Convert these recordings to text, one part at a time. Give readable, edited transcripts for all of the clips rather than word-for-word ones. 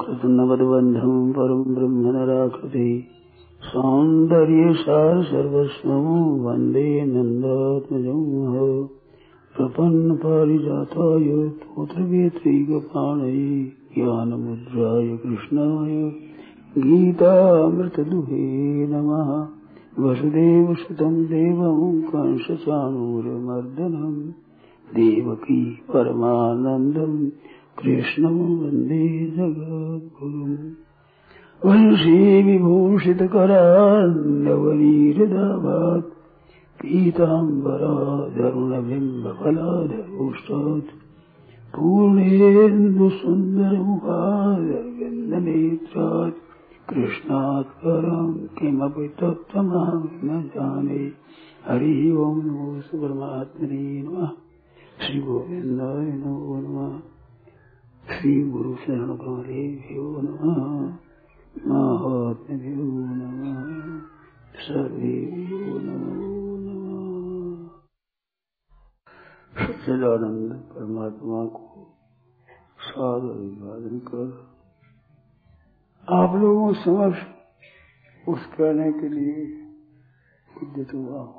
कृतनवद्बन्धं परं ब्रह्म नराकृति सौन्दर्यसार सर्वस्वं वन्दे नन्दात्मजं प्रपन्नपारिजाताय तोत्रवेत्रैकपाणये ज्ञानमुद्राय कृष्णाय गीतामृतदुहे नमः। वसुदेवसुतं देवं कंसचाणूरमर्दनं देवकी परमानन्दं कृष्णं वन्दे जगद्गुरुम्। वंशी विभूषितकरान्नवनीरदाभात् पीताम्बराधरुणबिम्बफलाधरोष्टात् पूर्णेन्दुसुन्दरमुखारविन्दनेत्रात् कृष्णात् परं किमपि तत्त्वमहं न जाने। हरि ओं नमो परमात्मने नमः। श्री गोविन्दाय नमो नमः। श्री गुरु शरण कमलेभ्यो नमः। महात्म्यो नमः। सर्वेभ्यो नमो नमः। सच्चिदानंद परमात्मा को सादर अभिवादन कर आप लोगों समक्ष उस कहने के लिए उद्यत हुआ हूँ।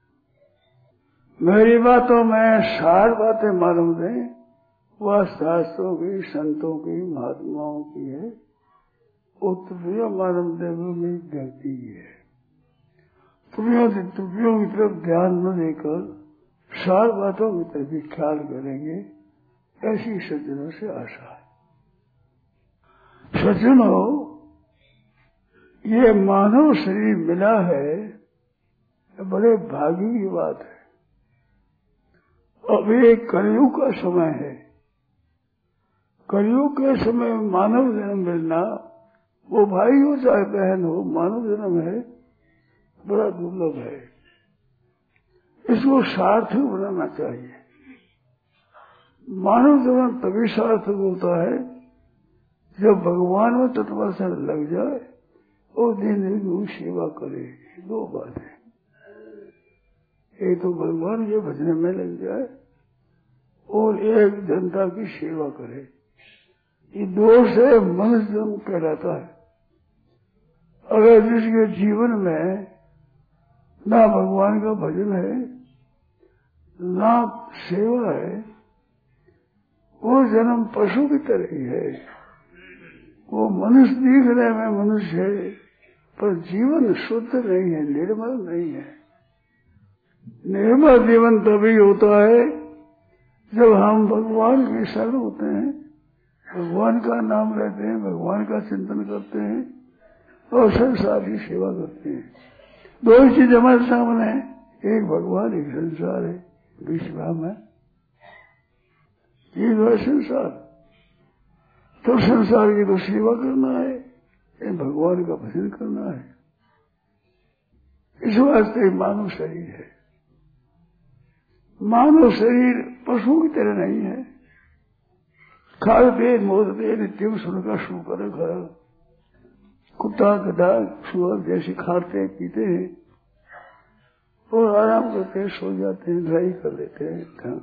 मेरी बातों में 60 बातें मालूम दें, वह शास्त्रों की, संतों की, महात्माओं की है। उत्तरियों मालूम देवी में गलती है। त्रुटियों की तरफ ध्यान न देकर 60 बातों की तरफ भी ख्याल करेंगे, ऐसी सज्जनों से आशा है। सज्जनों, ये मानव शरीर मिला है, बड़े भाग्य की बात है। अब ये कलयुग का समय है। कलयुग के समय मानव जन्म मिलना, वो भाई हो चाहे बहन हो, मानव जन्म है, बड़ा दुर्लभ है। इसको सार्थक बनाना चाहिए। मानव जन्म तभी सार्थक होता है जब भगवान में तत्परता लग जाए और दिन दिन सेवा करे। 2 बातें, एक तो भगवान के भजन में लग जाए और एक जनता की सेवा करे। ये 2 से मनुष्य जन्म कहलाता है। अगर जिसके जीवन में ना भगवान का भजन है, ना सेवा है, वो जन्म पशु की तरह ही है। वो मनुष्य दिखने में मनुष्य है, पर जीवन शुद्ध नहीं है, निर्मल नहीं है। निर्मल जीवन तभी होता है जब हम भगवान के शरण होते हैं, भगवान का नाम लेते हैं, भगवान का चिंतन करते हैं और संसार की सेवा करते हैं। 2 ही चीज हमारे सामने है, एक भगवान, एक संसार है। विश्राम है, ये है संसार। तो संसार की तो सेवा करना है, ये भगवान का भजन करना है। इस वास्ते मानव शरीर है। मानव शरीर पशु की तरह नहीं है। खाते मोदते नित्यम सुनकर सुकर घर, कुत्ता गधा सुअर जैसे खाते पीते हैं और आराम करते हैं, सो जाते हैं, ड्राई कर लेते हैं।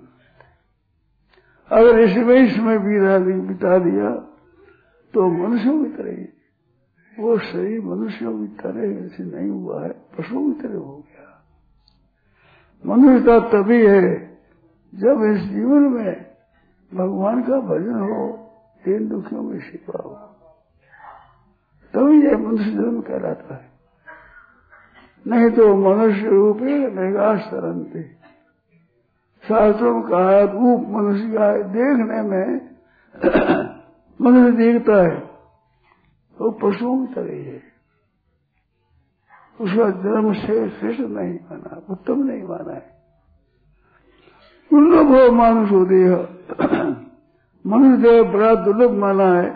अगर इसमें बिता दिया तो मनुष्यों की तरह ही वो शरीर मनुष्यों की तरह ऐसे नहीं हुआ है, पशुओं की तरह हो गया। मनुष्यता तभी है जब इस जीवन में भगवान का भजन हो, दीन दुखियों में सेवा हो, तभी यह मनुष्य जन्म कहलाता है। नहीं तो मनुष्य रूपे मृगास तरंते, शास्त्रों में कहा है रूप मनुष्य का है, देखने में मनुष्य दिखता है तो पशुओं की तरह है। उसका जन्म से श्रेष्ठ नहीं माना, उत्तम नहीं माना है। दुर्लभ हो मानुष हो देह, मनुष्य देह बड़ा दुर्लभ माना है।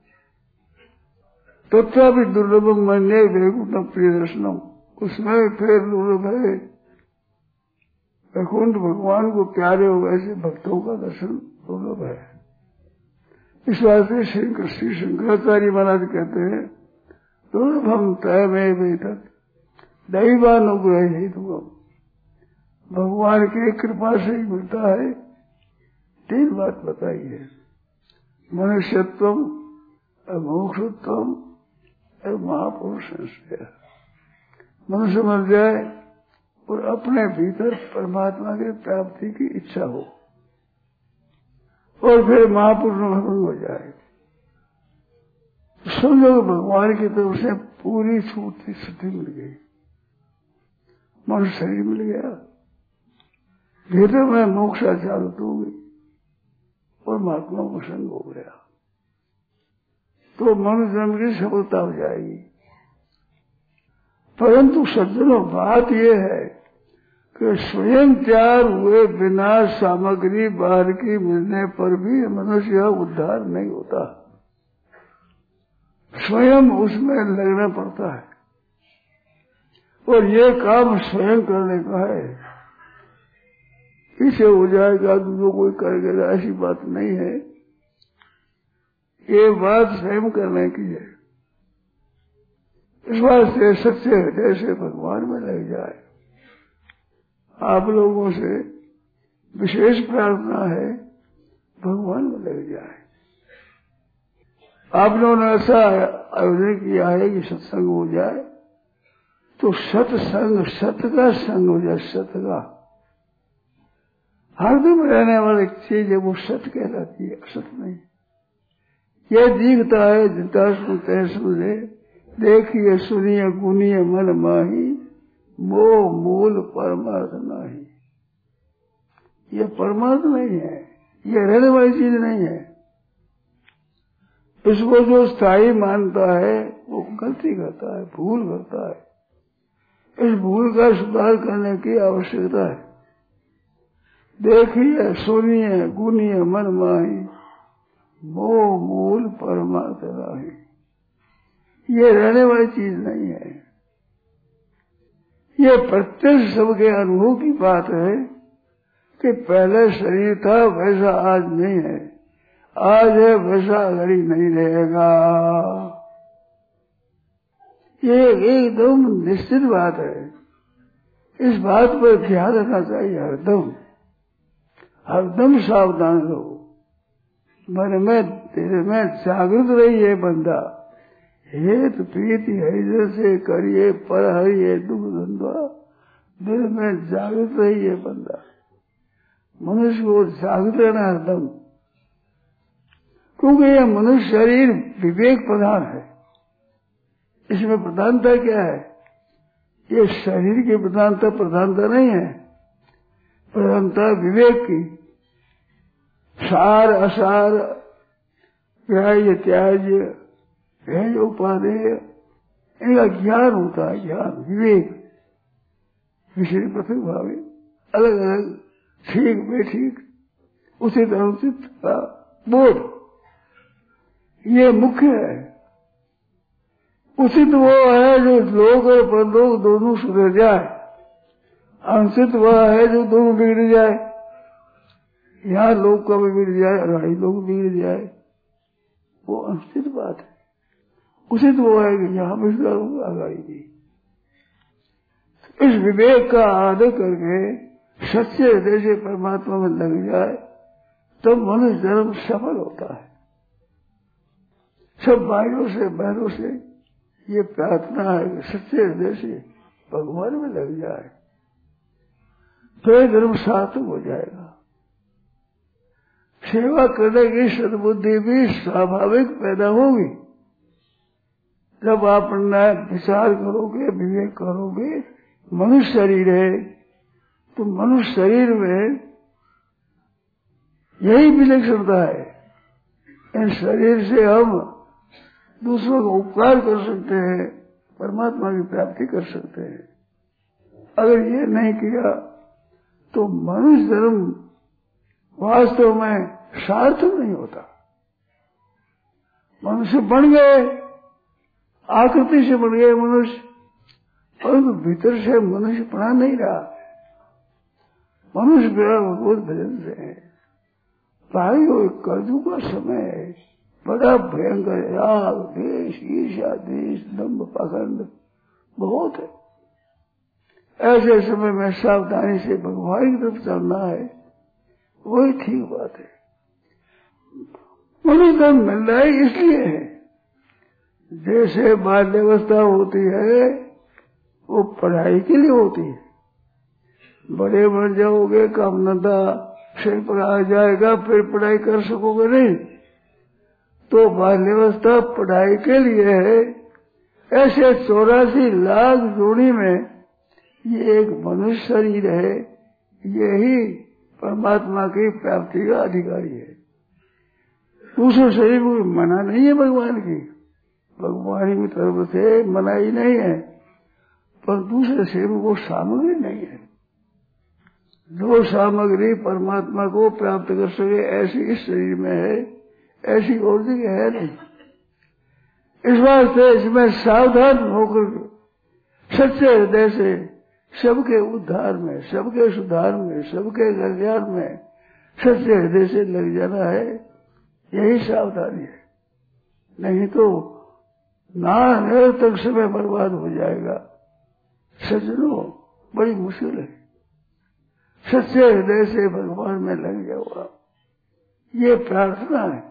तथापि दुर्लभ मन्ये वैकुंठ प्रिय दर्शनम, उसमें फिर दुर्लभ है वैकुंठ भगवान को प्यारे हो ऐसे भक्तों का दर्शन दुर्लभ है। इस वास्ते श्री शंकराचार्य महाराज कहते हैं दुर्लभम तयमेव एतत् दैवानुग्रह हेतुकम्। भगवान की कृपा से ही मिलता है। 3 बात बताई है, मनुष्यत्व, मोक्षोत्तम महापुरुष संशय। मनुष्य मर जाए और अपने भीतर परमात्मा की प्राप्ति की इच्छा हो और फिर महापुरुष हो जाए, समझो भगवान की तरफ से पूरी छूट छुट्टी मिल गई, मनुष्य शरीर मिल गया, भीतर में मोक्षा चालू हो गई और महात्मा को संग हो गया, तो मनुष्य जन्म की सफलता हो जाएगी। परंतु सज्जनों, बात यह है कि स्वयं तैयार हुए बिना सामग्री बाहर की मिलने पर भी मनुष्य उद्धार नहीं होता, स्वयं उसमें लगना पड़ता है और ये काम स्वयं करने का है। इसे हो जाएगा दूसरों कोई करेगा, ऐसी बात नहीं है, ये बात स्वयं करने की है। इस बात से सच्चे हृदय से भगवान में लग जाए। आप लोगों से विशेष प्रार्थना है, भगवान में लग जाए। आप लोगों ने ऐसा आयोजन किया है कि सत्संग हो जाए, तो सत्संग, सत का संग हो जाए, सत का हरदम रहने वाली चीज है, वो सत कहलाती है, असत नहीं। यह दिखता है जितना सुनते हैं सुने, देखिए सुनिए गुनिए मन माही, मोह मूल परमार्थ नहीं। यह परमार्थ नहीं है, यह रहने वाली चीज नहीं है। इसको जो स्थायी मानता है वो गलती करता है, भूल करता है। इस भूल का सुधार करने की आवश्यकता है। देखिए सुनिए गुनिए मन माही, मोह मूल परमार्थ नहीं। ये रहने वाली चीज नहीं है। ये प्रत्यक्ष सबके अनुभव की बात है कि पहले शरीर था वैसा आज नहीं है, आज है वैसा घड़ी नहीं रहेगा। ये एकदम निश्चित बात है। इस बात पर ध्यान रखना चाहिए, हरदम हरदम सावधान रहो। मन में दिल में जागृत रहिए बंदा, हेत प्रीति हरिजन से करिए पर हरिये दुख धंधा। दिल में जागृत रहिए बंदा, मनुष्य को जागृत रहना हरदम, क्योंकि यह मनुष्य शरीर विवेक प्रधान है। इसमें प्रधानता क्या है? ये शरीर की प्रधानता नहीं है, प्रधानता विवेक की। सार असार, ग्राह्य त्याज्य, भेद उपादेय, इनका ज्ञान होता है, ज्ञान विवेक। विषय पृथक भावे, अलग अलग, ठीक बेठीक, उचित अनुचित का बोध, ये मुख्य है। उचित वो है जो लोक और परलोक दोनों सुधर जाए, अनुचित वह है जो दोनों बिगड़ जाए। यहाँ लोग का भी बिगड़ जाए, अढ़ाई लोग बिगड़ जाए, वो अनुचित बात है। उचित वो है कि यहाँ भी सुधारूंगा, अगाड़ी भी। इस विवेक का आदर करके सच्चे हृदय से परमात्मा में लग जाए, तब मनुष्य जन्म सफल होता है। सब भाइयों से बहनों से ये प्रार्थना है कि सच्चे हृदय से भगवान में लग जाए, तो धर्म सार्थक हो जाएगा। सेवा करने की सद्बुद्धि भी स्वाभाविक पैदा होगी। जब आप विचार करोगे, विवेक करोगे, मनुष्य शरीर है तो मनुष्य शरीर में यही विलक्षणता है। इन शरीर से हम दूसरों को उपकार कर सकते हैं, परमात्मा की प्राप्ति कर सकते हैं। अगर ये नहीं किया तो मनुष्य जन्म वास्तव में सार्थक नहीं होता। मनुष्य बन गए, आकृति से बन गए मनुष्य, परंतु भीतर से मनुष्य बना नहीं रहा। मनुष्य भगवत भजन से है। भाइयों, कलयुग का समय है, बड़ा भयंकर राग देश ईर्ष्या देश दंभ पाखंड बहुत है। ऐसे समय में सावधानी से भगवान की तरफ चलना है, वही ठीक बात है। मनुष्य धर्म मिल रहा है इसलिए है, जैसे बाल्यावस्था होती है वो पढ़ाई के लिए होती है। बड़े बन जाओगे, काम धंधा सिर पर आ जाएगा, फिर पढ़ाई कर सकोगे नहीं। तो बाल्यावस्था पढ़ाई के लिए है। ऐसे 84 लाख जोड़ी में ये एक मनुष्य शरीर है, यही परमात्मा की प्राप्ति का अधिकारी है। दूसरे शरीर को मना नहीं है भगवान की, भगवान की तरफ से मनाई नहीं है, पर दूसरे शरीर को सामग्री नहीं है। जो सामग्री परमात्मा को प्राप्त कर सके ऐसी इस शरीर में है, ऐसी और जगह है नहीं। इस वास्ते इसमें सावधान होकर सच्चे हृदय से सबके उद्धार में, सबके सुधार में, सबके कल्याण में सच्चे हृदय से लग जाना है। यही सावधानी है, नहीं तो नान तक समय बर्बाद हो जाएगा। सज्जनों, बड़ी मुश्किल है। सच्चे हृदय से भगवान में लग जाओगा, ये प्रार्थना है।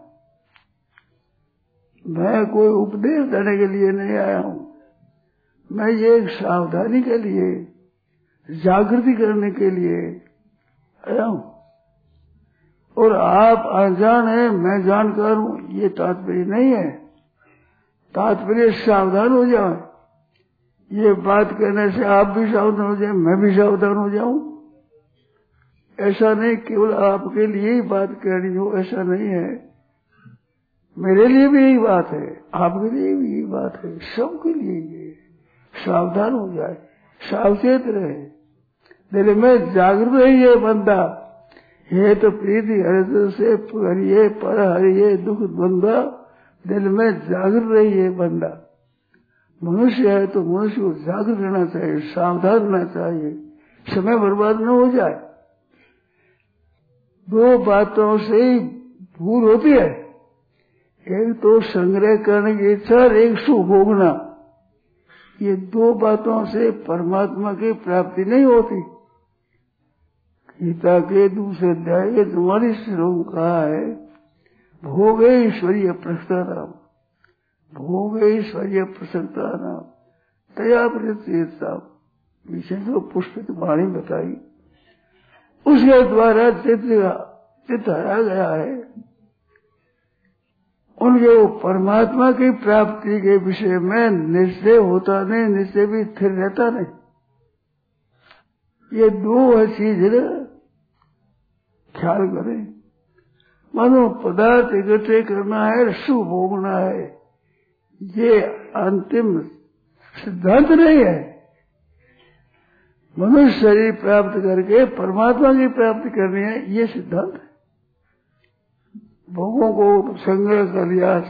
मैं कोई उपदेश देने के लिए नहीं आया हूं, मैं ये एक सावधानी के लिए, जागृति करने के लिए आया हूं। और आप अनजान हैं, मैं जानकार हूं, ये तात्पर्य नहीं है। तात्पर्य सावधान हो जाए। ये बात कहने से आप भी सावधान हो जाए, मैं भी सावधान हो जाऊं। ऐसा नहीं केवल आपके लिए ही बात कहनी हो, ऐसा नहीं है। मेरे लिए भी यही बात है, आपके लिए भी यही बात है, सबके लिए ये। सावधान हो जाए, सावचेत रहे, दिल में जागृत रहिए बंदा। ये तो प्रीति हृदय से हरिये पर हरिये दुख द्वंद्वा, दिल में जागृत रहिए बंदा। मनुष्य है तो मनुष्य को जागृत रहना चाहिए, सावधान रहना चाहिए, समय बर्बाद न हो जाए। दो बातों से ही भूल होती है, एक तो संग्रह करने की इच्छा और एक सुख भोगना। ये दो बातों से परमात्मा की प्राप्ति नहीं होती। गीता के दूसरे अध्याय के 44 श्लोक कहा है, भोगे ईश्वरीय प्रसन्नता, भोगे ईश्वरीय प्रसन्नता नाम तया प्रत्येता। विशेष जो पुष्पित वाणी बताई, उसके द्वारा चित्त हरा गया है। उनके वो परमात्मा की प्राप्ति के विषय में निश्चय होता नहीं, निश्चय भी स्थिर रहता नहीं। ये दो चीज ख्याल करें। मानो पदार्थ इकट्ठे करना है, सुख भोगना है, ये अंतिम सिद्धांत नहीं है। मनुष्य शरीर प्राप्त करके परमात्मा की प्राप्ति करनी है, ये सिद्धांत है। भोगों को संग्रह कर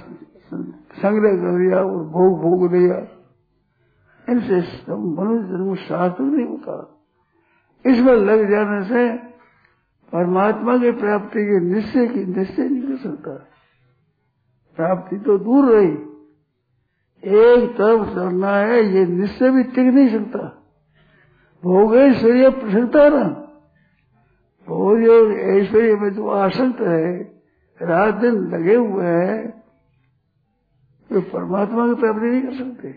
लिया और भोग लिया, इनसे मनुष्य जन्म शास्त्र नहीं होता। इसमें लग जाने से परमात्मा की प्राप्ति के निश्चय नहीं कर सकता। प्राप्ति तो दूर रही, एक तरफ चलना है, ये निश्चय भी टिक नहीं सकता। भोग ऐश्वर्य प्रसन्नता ना, भोग और ऐश्वर्य में जो आसक्त है, रात दिन लगे हुए हैं, वे परमात्मा की प्राप्ति नहीं कर सकते।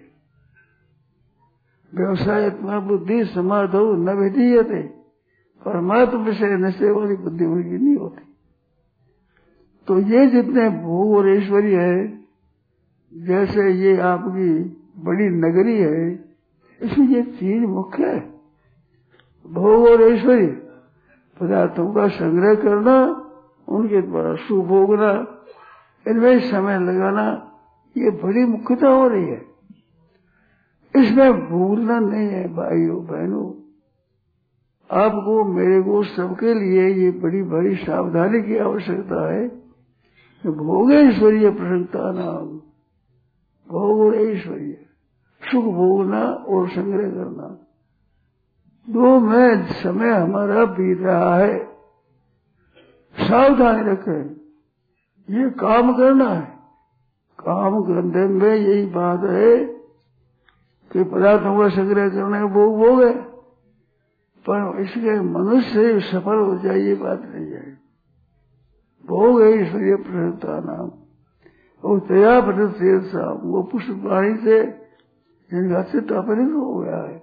व्यवसायत्मा बुद्धि समाधो न विधीयते, परमात्मा विषय निश्चय वाली बुद्धि उनकी नहीं होती। तो ये जितने भोग और ऐश्वर्य है, जैसे ये आपकी बड़ी नगरी है, इसमें ये चीज मुख्य है, भोग और ऐश्वर्य। पदार्थों का संग्रह करना, उनके द्वारा सुख भोगना, इनमें समय लगाना, ये बड़ी मुख्यता हो रही है। इसमें भूलना नहीं है भाइयों बहनों, आपको मेरे को सबके लिए ये बड़ी बड़ी सावधानी की आवश्यकता है। भोग ऐश्वर्य प्रसन्नता नाम, भोग और ऐश्वर्य, सुख भोगना और संग्रह करना, दो में समय हमारा बीत रहा है। सावधानी रखें, ये काम करना है। काम करने में यही बात है कि पदार्थों का संग्रह करने का भोग है, पर इसके मनुष्य सफल हो जाए ये बात नहीं है। भोग है ईश्वरीय प्रसन्नता नाम, वो तया पठित शेरसा, वो पुष्प प्राणी से जिनका चित्त अपरित हो गया है।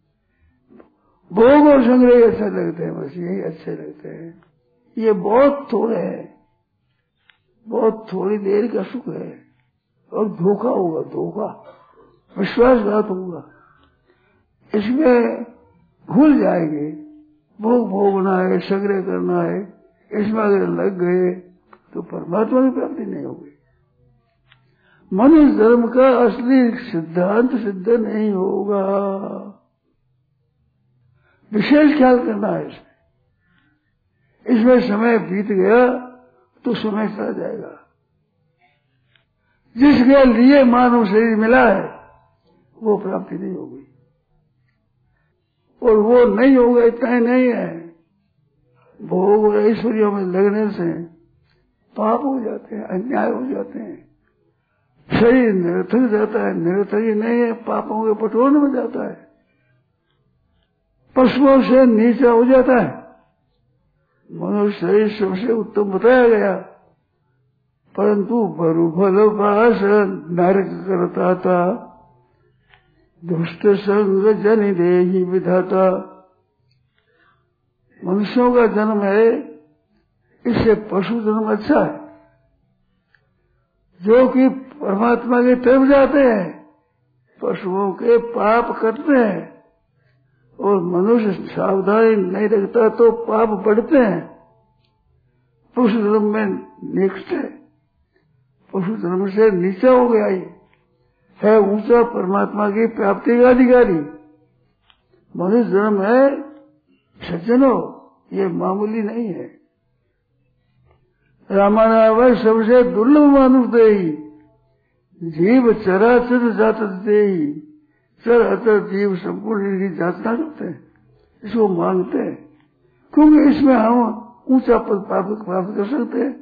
भोग और संग्रह अच्छे लगते हैं, बस यही अच्छे लगते हैं। ये बहुत थोड़े हैं, बहुत थोड़ी देर का सुख है, और धोखा होगा, धोखा, विश्वासघात होगा। इसमें भूल जाएंगे, भोग भोगना है, संग्रह करना है, इसमें अगर लग गए तो परमात्मा की प्राप्ति नहीं होगी। मनुष्य धर्म का असली सिद्धांत सिद्ध नहीं होगा। विशेष ख्याल करना है इसमें समय बीत गया तो समय चला जाएगा। जिसके लिए मानव शरीर मिला है वो प्राप्ति नहीं होगी, और वो नहीं होगा इतना ही नहीं है, भोग और ऐश्वर्यों में लगने से पाप हो जाते हैं, अन्याय हो जाते हैं, शरीर निरर्थक जाता है, निरर्थक ही नहीं है, पापों के पटोर में जाता है, पशुओं से नीचा हो जाता है। मनुष्य शरीर सबसे उत्तम बताया गया, परंतु बरुफल पास नरक करता था, दुष्ट संग जन देही विधाता। मनुष्यों का जन्म है, इससे पशु जन्म अच्छा है, जो कि परमात्मा की तरफ जाते हैं, पशुओं के पाप करते हैं, और मनुष्य सावधानी नहीं रखता तो पाप बढ़ते हैं। पशु जन्म में नेक्स्ट है, पशु जन्म से नीचा हो गया है ऊंचा परमात्मा की प्राप्ति का अधिकारी। मनुष्य जन्म है सज्जनों, ये मामूली नहीं है। रामायण सबसे दुर्लभ मानुष देही, जीव चराचर जात देही, चर अचर जीव संपूर्ण जातना करते हैं, इसको मानते हैं, क्योंकि इसमें हम ऊंचा पद प्राप्त कर सकते हैं।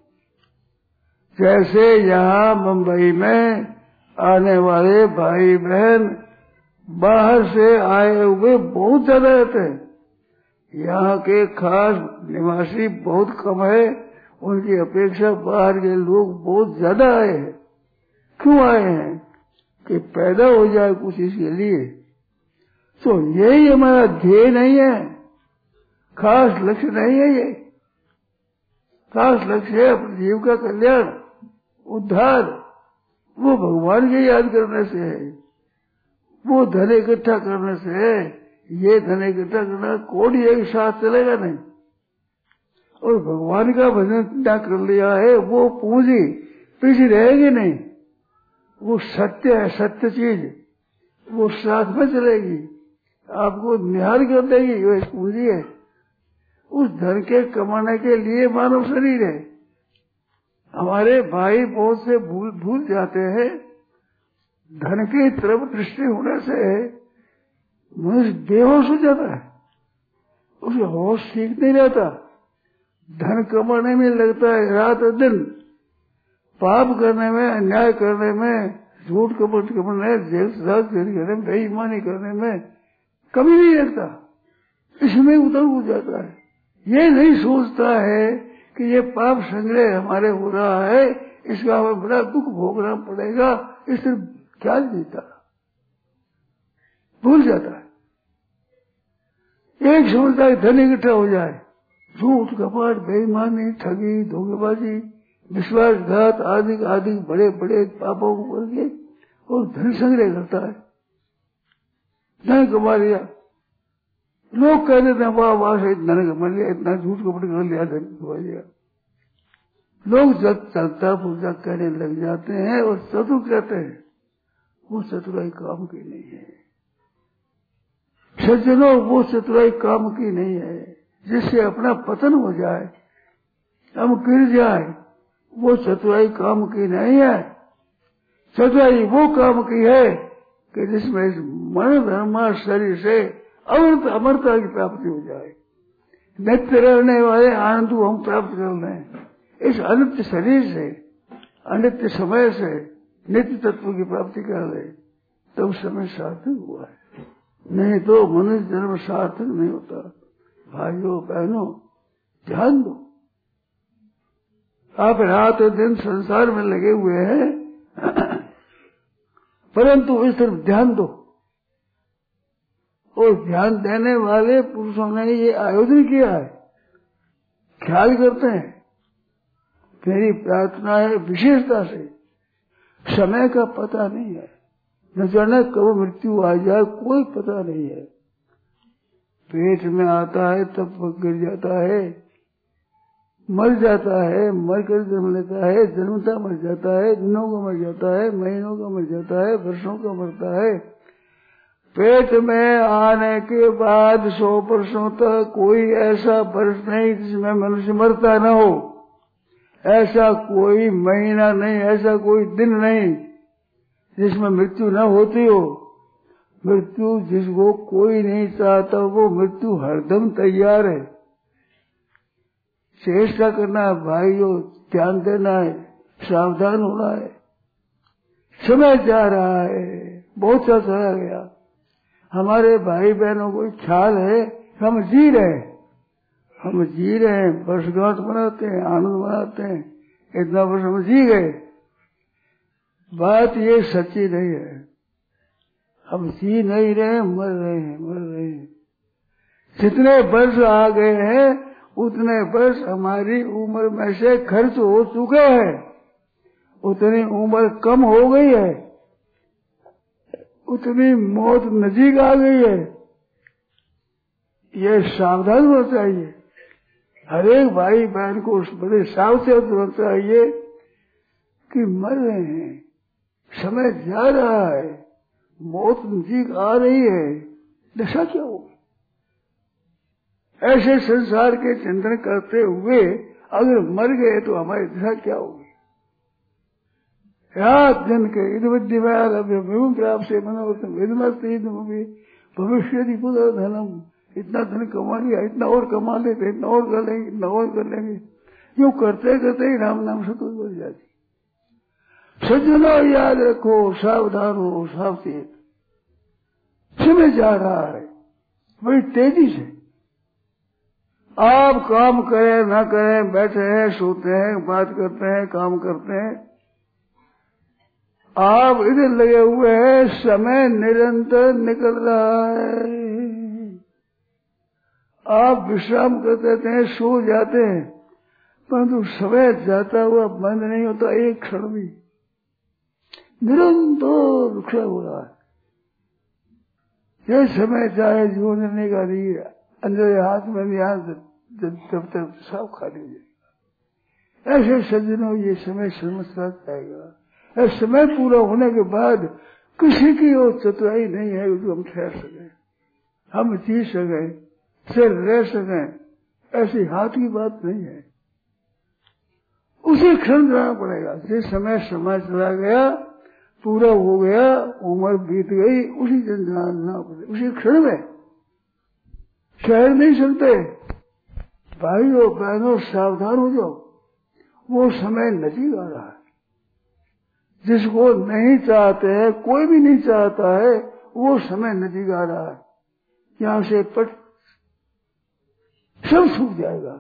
जैसे यहाँ मुंबई में आने वाले भाई बहन बाहर से आए हुए बहुत ज्यादा रहते हैं, यहाँ के खास निवासी बहुत कम है, उनकी अपेक्षा बाहर के लोग बहुत ज्यादा आए हैं। क्यों आए हैं? कि पैदा हो जाए कुछ इसके लिए। तो यही हमारा ध्येय नहीं है, खास लक्ष्य नहीं है। ये खास लक्ष्य है अपने जीव का कल्याण, उद्धार। वो भगवान के याद करने से है, वो धन इकट्ठा करने से है। ये धन इकट्ठा करना कोई एक साथ चलेगा नहीं, और भगवान का भजन क्या कर लिया है वो पूंजी पीछे रहेगी नहीं। वो सत्य है, सत्य चीज, वो साथ में चलेगी, आपको निहार कर देगी, वो एक पूंजी है। उस धन के कमाने के लिए मानव शरीर है। हमारे भाई बहुत से भूल जाते हैं, धन की तरफ दृष्टि होने से मनुष्य बेहोश हो जाता है, उसे होश ठीक नहीं रहता, धन कमाने में लगता है रात दिन, पाप करने में, अन्याय करने में, झूठ कपट करने, करने में, बेईमानी करने में कभी नहीं लगता, इसमें उतर हो जाता है। ये नहीं सोचता है कि ये पाप संग्रह हमारे हो रहा है, इसका हमें बड़ा दुख भोगना पड़ेगा, इससे ख्याल देता, भूल जाता है। एक समझता है धन इकट्ठा हो जाए, झूठ कपट, बेईमानी, ठगी, धोखेबाजी, विश्वासघात आदि आदि बड़े बड़े पापों को करके और धन संग्रह करता है, धन कमा लिया। लोग कह देते हैं वाह वाह से धन कमा लिया, इतना झूठ कपट कर लिया, धन कमा लिया। लोग जब चलता पूजा करने लग जाते हैं और चतुर कहते हैं, वो चतुराई काम की नहीं है। सज्जनों, वो चतुराई काम की नहीं है जिससे अपना पतन हो जाए, हम गिर जाए, वो चतुराई काम की नहीं है। चतुराई वो काम की है कि जिसमें इस मन धर्मा शरीर से अमरता की प्राप्ति हो जाए, नित्य रहने वाले आनंद को हम प्राप्त कर लें। इस अनित्य शरीर से, अनित्य समय से नित्य तत्व की प्राप्ति कर ले, तब समय सार्थक हुआ है। नहीं तो मनुष्य जन्म सार्थक नहीं होता। भाइयों बहनों, ध्यान दो, आप रात और दिन संसार में लगे हुए हैं, परंतु इस तरफ ध्यान दो। और ध्यान देने वाले पुरुषों ने ये आयोजन किया है, ख्याल करते हैं। मेरी प्रार्थना है विशेषता से, समय का पता नहीं है, न जाने कब मृत्यु आ जाए कोई पता नहीं है। पेट में आता है तब गिर जाता है, मर जाता है, मर कर जन्म लेता है, जन्मता मर जाता है, दिनों का मर जाता है, महीनों का मर जाता है, वर्षों का मरता है। पेट में आने के बाद 100 वर्षों तक कोई ऐसा वर्ष नहीं जिसमें मनुष्य मरता न हो, ऐसा कोई महीना नहीं, ऐसा कोई दिन नहीं जिसमें मृत्यु न होती हो। मृत्यु जिसको कोई नहीं चाहता वो मृत्यु हरदम तैयार है। चेष्टा करना है भाइयों, ध्यान देना है, सावधान होना है। समय जा रहा है, बहुत सा चला गया। हमारे भाई बहनों को ख्याल है हम जी रहे हैं, हम जी रहे हैं, वर्षगांठ मनाते हैं, आनंद मनाते हैं, इतना वर्ष हम जी गए। बात ये सच्ची नहीं है, हम जी नहीं रहे, मर रहे हैं, मर रहे हैं। जितने वर्ष आ गए हैं उतने वर्ष हमारी उम्र में से खर्च हो चुके हैं, उतनी उम्र कम हो गई है, उतनी मौत नजीक आ गई है। ये सावधान होना चाहिए, हर एक भाई बहन को बड़े सावधान होना चाहिए कि मर रहे हैं, समय जा रहा है, मौत नजीक आ रही है, दशा क्या होगी। ऐसे संसार के चिंतन करते हुए अगर मर गए तो हमारी दशा क्या होगी। रात दिन के प्राप्त से भविष्य धनम, इतना धन कमा लिया, इतना और कमा लेते, इतना और कर लेंगे, इतना और कर लेंगे, यूं करते करते ही राम नाम से कोई बढ़ जाती। सज्जनों याद रखो, सावधान हो, सावचेत। समय जा रहा है बड़ी तेजी से। आप काम करें ना करें, बैठे हैं, सोते हैं, बात करते हैं, काम करते हैं, आप इधर लगे हुए हैं, समय निरंतर निकल रहा है। आप विश्राम कर देते हैं, सो जाते हैं, परंतु समय जाता हुआ बंद नहीं होता, एक क्षण भी निरंतर रुका हो रहा है। ये समय चाहे जीवन देने का नहीं, अंदर हाथ में भी हाथ जब तक सब खाली हो जाएगा। ऐसे सज्जनों ये समय समझता जाएगा। समय पूरा होने के बाद किसी की और चतुराई नहीं है जो हम ठहर सके, हम जी सके, सिर रह सके, ऐसी हाथ की बात नहीं है। उसी क्षण जाना पड़ेगा। जिस समय चला गया, पूरा हो गया, उम्र बीत गई, उसी दिन जाना पड़ेगा, उसी क्षण में ठहर नहीं सकते। भाइयों बहनों सावधान हो जाओ, वो समय नजीक आ रहा है। जिसको नहीं चाहते हैं, कोई भी नहीं चाहता है, वो समय नजीक आ रहा है। यहां से पट सब सूख जाएगा,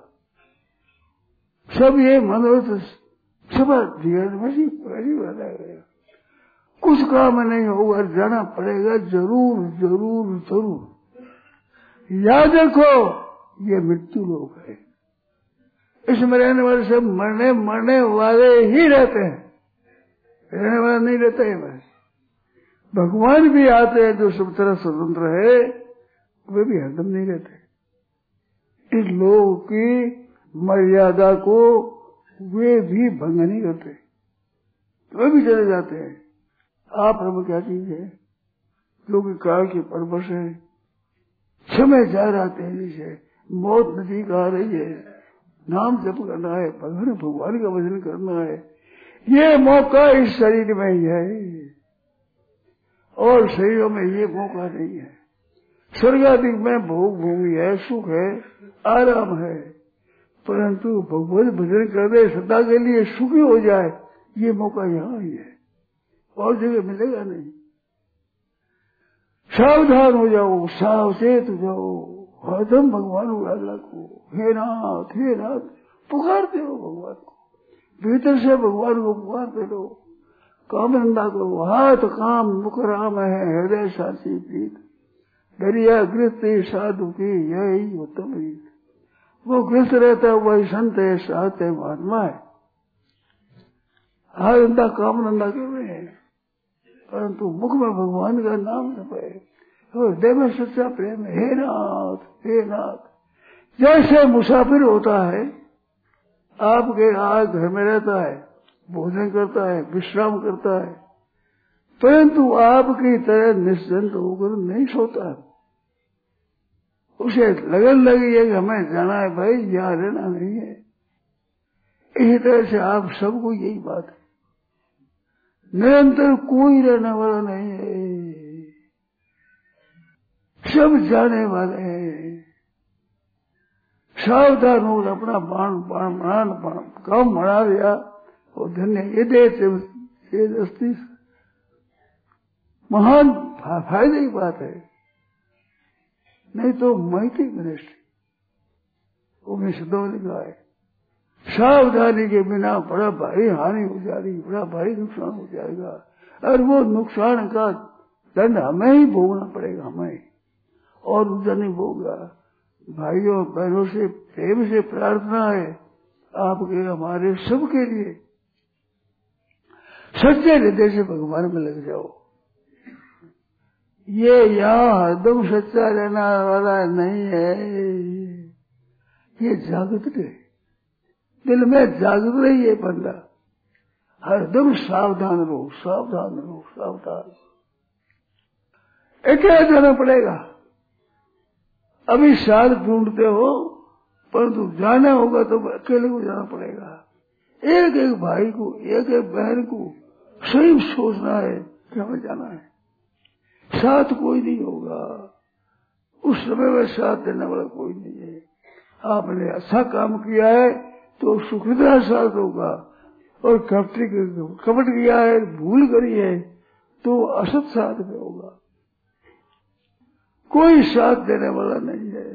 सब ये मनोरथ सब वैसी गया। कुछ काम नहीं होगा, जाना पड़ेगा जरूर जरूर जरूर। याद रखो ये मृत्यु लोक है, इसमें रहने वाले सब मरने वाले ही रहते हैं, रहने वाला नहीं रहता है। बस भगवान भी आते हैं जो सब तरह स्वतंत्र है, वे भी हरदम नहीं रहते। इस लोक की मर्यादा को वे भी भंग नहीं करते, वे भी चले जाते हैं। आप प्रभु क्या चीज है, जो कि काल की परवश है। समय जा रहा तेजी से, मौत नजीक आ रही है, नाम जप करना है, भगवान का भजन करना है। ये मौका इस शरीर में ही है और शरीरों में ये मौका नहीं है। स्वर्गाधिक में भोग भूमि है, सुख है, आराम है, परंतु भगवान भजन कर दे सदा के लिए सुखी हो जाए, ये मौका यहाँ ही है, और जगह मिलेगा नहीं। सावधान हो जाओ, सावचेत हो जाओ, हरदम भगवान को याद रखो। हे नाथ पुकारते हो भगवान को, भीतर से भगवान को पुकारते रहो, काम धंधा करो। हाथ काम मुख राम है, हृदय साची प्रीत, दरिया गृहस्थी साधु की यही उत्तम रीत। वो गृहस्थ रहता है, वही संत है, साथ है, महात्मा है। हाथ धंधा काम धंधा कर रहे हैं, परंतु मुख में भगवान का नाम जपे, हृदय में सच्चा प्रेम। हे नाथ, हे नाथ। जैसे मुसाफिर होता है, आपके घर में रहता है, भोजन करता है, विश्राम करता है, परंतु आपकी तरह निश्चिंत होकर नहीं सोता है। उसे लगन लगी है कि हमें जाना है भाई, यहाँ रहना नहीं है। इसी तरह से आप सबको यही बात है, निरंतर कोई रहने वाला नहीं है, सब जाने वाले हैं। सावधान हो, अपना काम बना दिया और धन्य ये देती महान फायदे की बात है। नहीं तो महती मिनिस्ट्री उपनिषदों ने लिखा है, सावधानी के बिना बड़ा भारी हानि हो जाएगी, बड़ा भारी नुकसान हो जाएगा, और वो नुकसान का दंड हमें ही भोगना पड़ेगा, हमें, और दूसरा नहीं भोगा। भाइयों बहनों से प्रेम से प्रार्थना है आपके हमारे सबके लिए, सच्चे हृदय से भगवान में लग जाओ। ये यहाँ हरदम सच्चा रहना वाला नहीं है, ये जागृत रहे, दिल में जागृत रही है बंदा, हरदम सावधान रहो, सावधान रहो, सावधान। अकेले जाना पड़ेगा, अभी साथ ढूंढते हो, परंतु जाना होगा तो अकेले को जाना पड़ेगा। एक एक भाई को, एक एक बहन को स्वयं सोचना है कि हमें जाना है, साथ कोई नहीं होगा, उस समय में साथ देने वाला कोई नहीं है। आपने अच्छा काम किया है तो सुखदा साथ होगा, और कपट किया है, भूल करी है तो असत साथ में होगा, कोई साथ देने वाला नहीं है।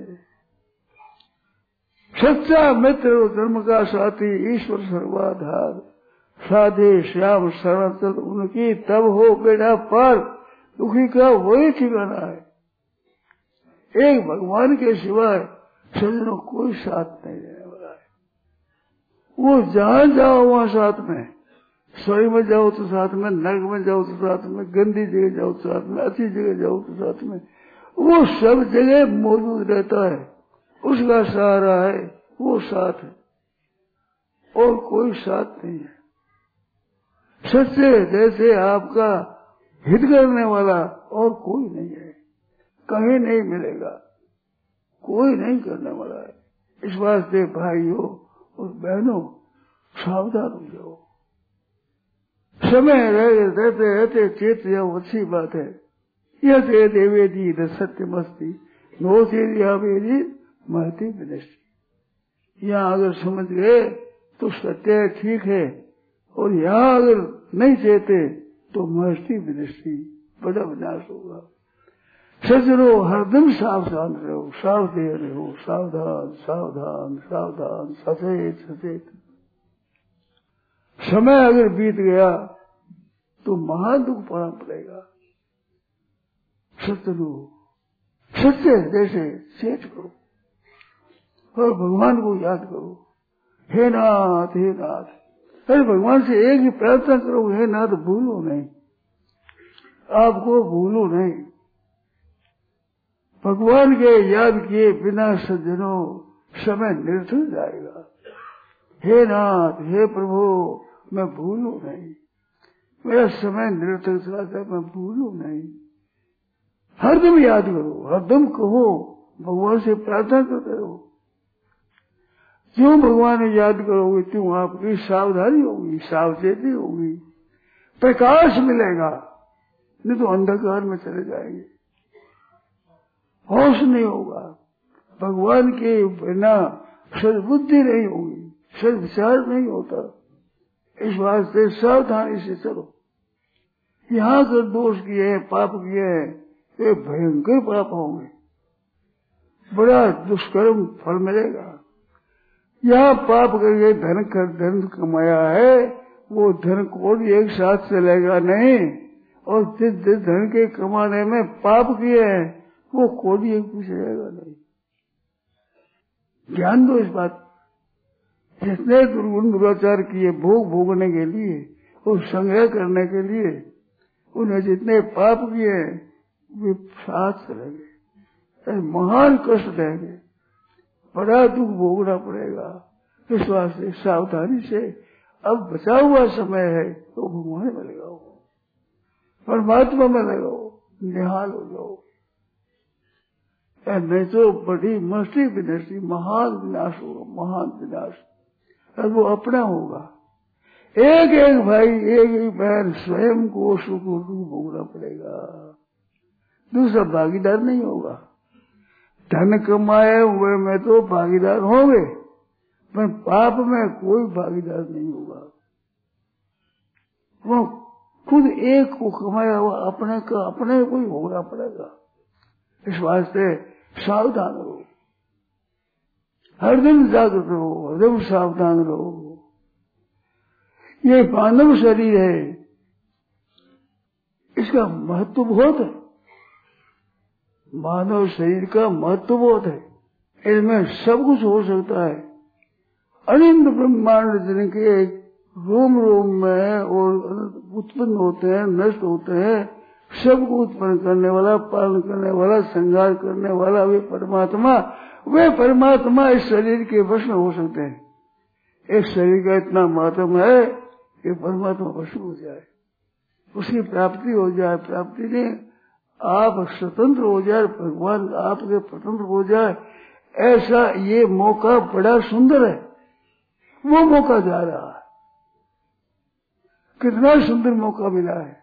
सच्चा मित्र और धर्म का साथी ईश्वर सर्वाधार, साधे श्याम शरण उनकी तब हो बेड़ा पार, दुखी का वही ठिकाना है। एक भगवान के सिवाय सज्जनों कोई साथ नहीं देने वाला है। वो जहां जाओ वहां साथ में, स्वर्ग में जाओ तो साथ में, नरक में जाओ तो साथ में, गंदी जगह जाओ तो साथ में, अच्छी जगह जाओ तो साथ में, वो सब जगह मौजूद रहता है, उसका सहारा है, वो साथ है, और कोई साथ नहीं है। सच्चे जैसे आपका हित करने वाला और कोई नहीं है, कहीं नहीं मिलेगा, कोई नहीं करने वाला है। इस वास्ते भाइयों और बहनों सावधान हो जाओ, समय रहते रहते चेत जाओ, अच्छी बात है। यह देवेदी सत्य मस्ती नो चेदी महती विनष्टि। यहाँ अगर समझ गए तो सत्य है, ठीक है, और यहाँ अगर नहीं चेते तो महती विनष्टि, बड़ा विनाश होगा। सज्जनों हरदम सावधान रहो, सावधान रहो, सावधान सावधान सावधान, सचेत सचेत। समय अगर बीत गया तो महान दुख पाना पड़ेगा। सत्य सच्चे जैसे चेत करो और भगवान को याद करो, हे नाथ, हे नाथ। अरे भगवान से एक ही प्रार्थना करो, हे नाथ भूलो नहीं, आपको भूलो नहीं। भगवान के याद किए बिना सज्जनों समय निरर्थक जाएगा। हे नाथ, हे प्रभु, मैं भूलूं नहीं, मेरा समय निरर्थक चला, मैं भूलूं नहीं। हरदम याद करो, हरदम कहो, भगवान से प्रार्थना करते रहो। जो भगवान ने याद करोगे त्यों आपकी सावधानी होगी, सावचेती होगी, प्रकाश मिलेगा, नहीं तो अंधकार में चले जाएंगे, होश नहीं होगा। भगवान के बिना सद्बुद्धि नहीं होगी, सद्विचार नहीं होता। इस वास्ते सावधानी से चलो। यहाँ अगर दोष किए, पाप किए, ये भयंकर पाप होंगे, बड़ा दुष्कर्म फल मिलेगा। यहाँ पाप करके धन कमाया है, वो धन कोड़ी एक साथ चलेगा नहीं, और जिस धन के कमाने में पाप किए हैं वो कोड़ी एक भी चलेगा नहीं। ध्यान दो इस बात। जितने दुर्गुण दुराचार किए भोग भोगने के लिए और संग्रह करने के लिए, उन्हें जितने पाप किए वे साथ चलेंगे, महान कष्ट देंगे, बड़ा दुख भोगना पड़ेगा। इस वास्ते सावधानी से अब बचा हुआ समय है तो भगवान में लगाओ, परमात्मा में लगाओ, निहाल हो जाओ, नहीं तो बड़ी मस्ती विनष्टि, महान विनाश होगा, महान विनाश। और वो अपना होगा। एक एक भाई, एक एक बहन स्वयं को सुख दुख भोगना पड़ेगा, दूसरा भागीदार नहीं होगा। धन कमाए हुए में तो भागीदार होंगे, पर पाप में कोई भागीदार नहीं होगा। वो खुद एक को कमाया हुआ अपने का अपने को ही भोगना पड़ेगा। इस वास्ते सावधान रहो, हर दिन जागृत रहो, हरदम सावधान रहो। ये मानव शरीर है, इसका महत्व बहुत है। मानव शरीर का महत्व बहुत है, इसमें सब कुछ हो सकता है। अनंत ब्रह्मांड जिनके रोम रोम में और उत्पन्न होते हैं, नष्ट होते हैं, सबको उत्पन्न करने वाला, पालन करने वाला, संहार करने वाला वे परमात्मा इस शरीर के वश में हो सकते हैं। एक शरीर का इतना महत्व है कि परमात्मा वश हो जाए, उसकी प्राप्ति हो जाए। प्राप्ति ने आप स्वतंत्र हो जाए, भगवान आपके स्वतंत्र हो जाए, ऐसा ये मौका बड़ा सुंदर है। वो मौका जा रहा है, कितना सुंदर मौका मिला है।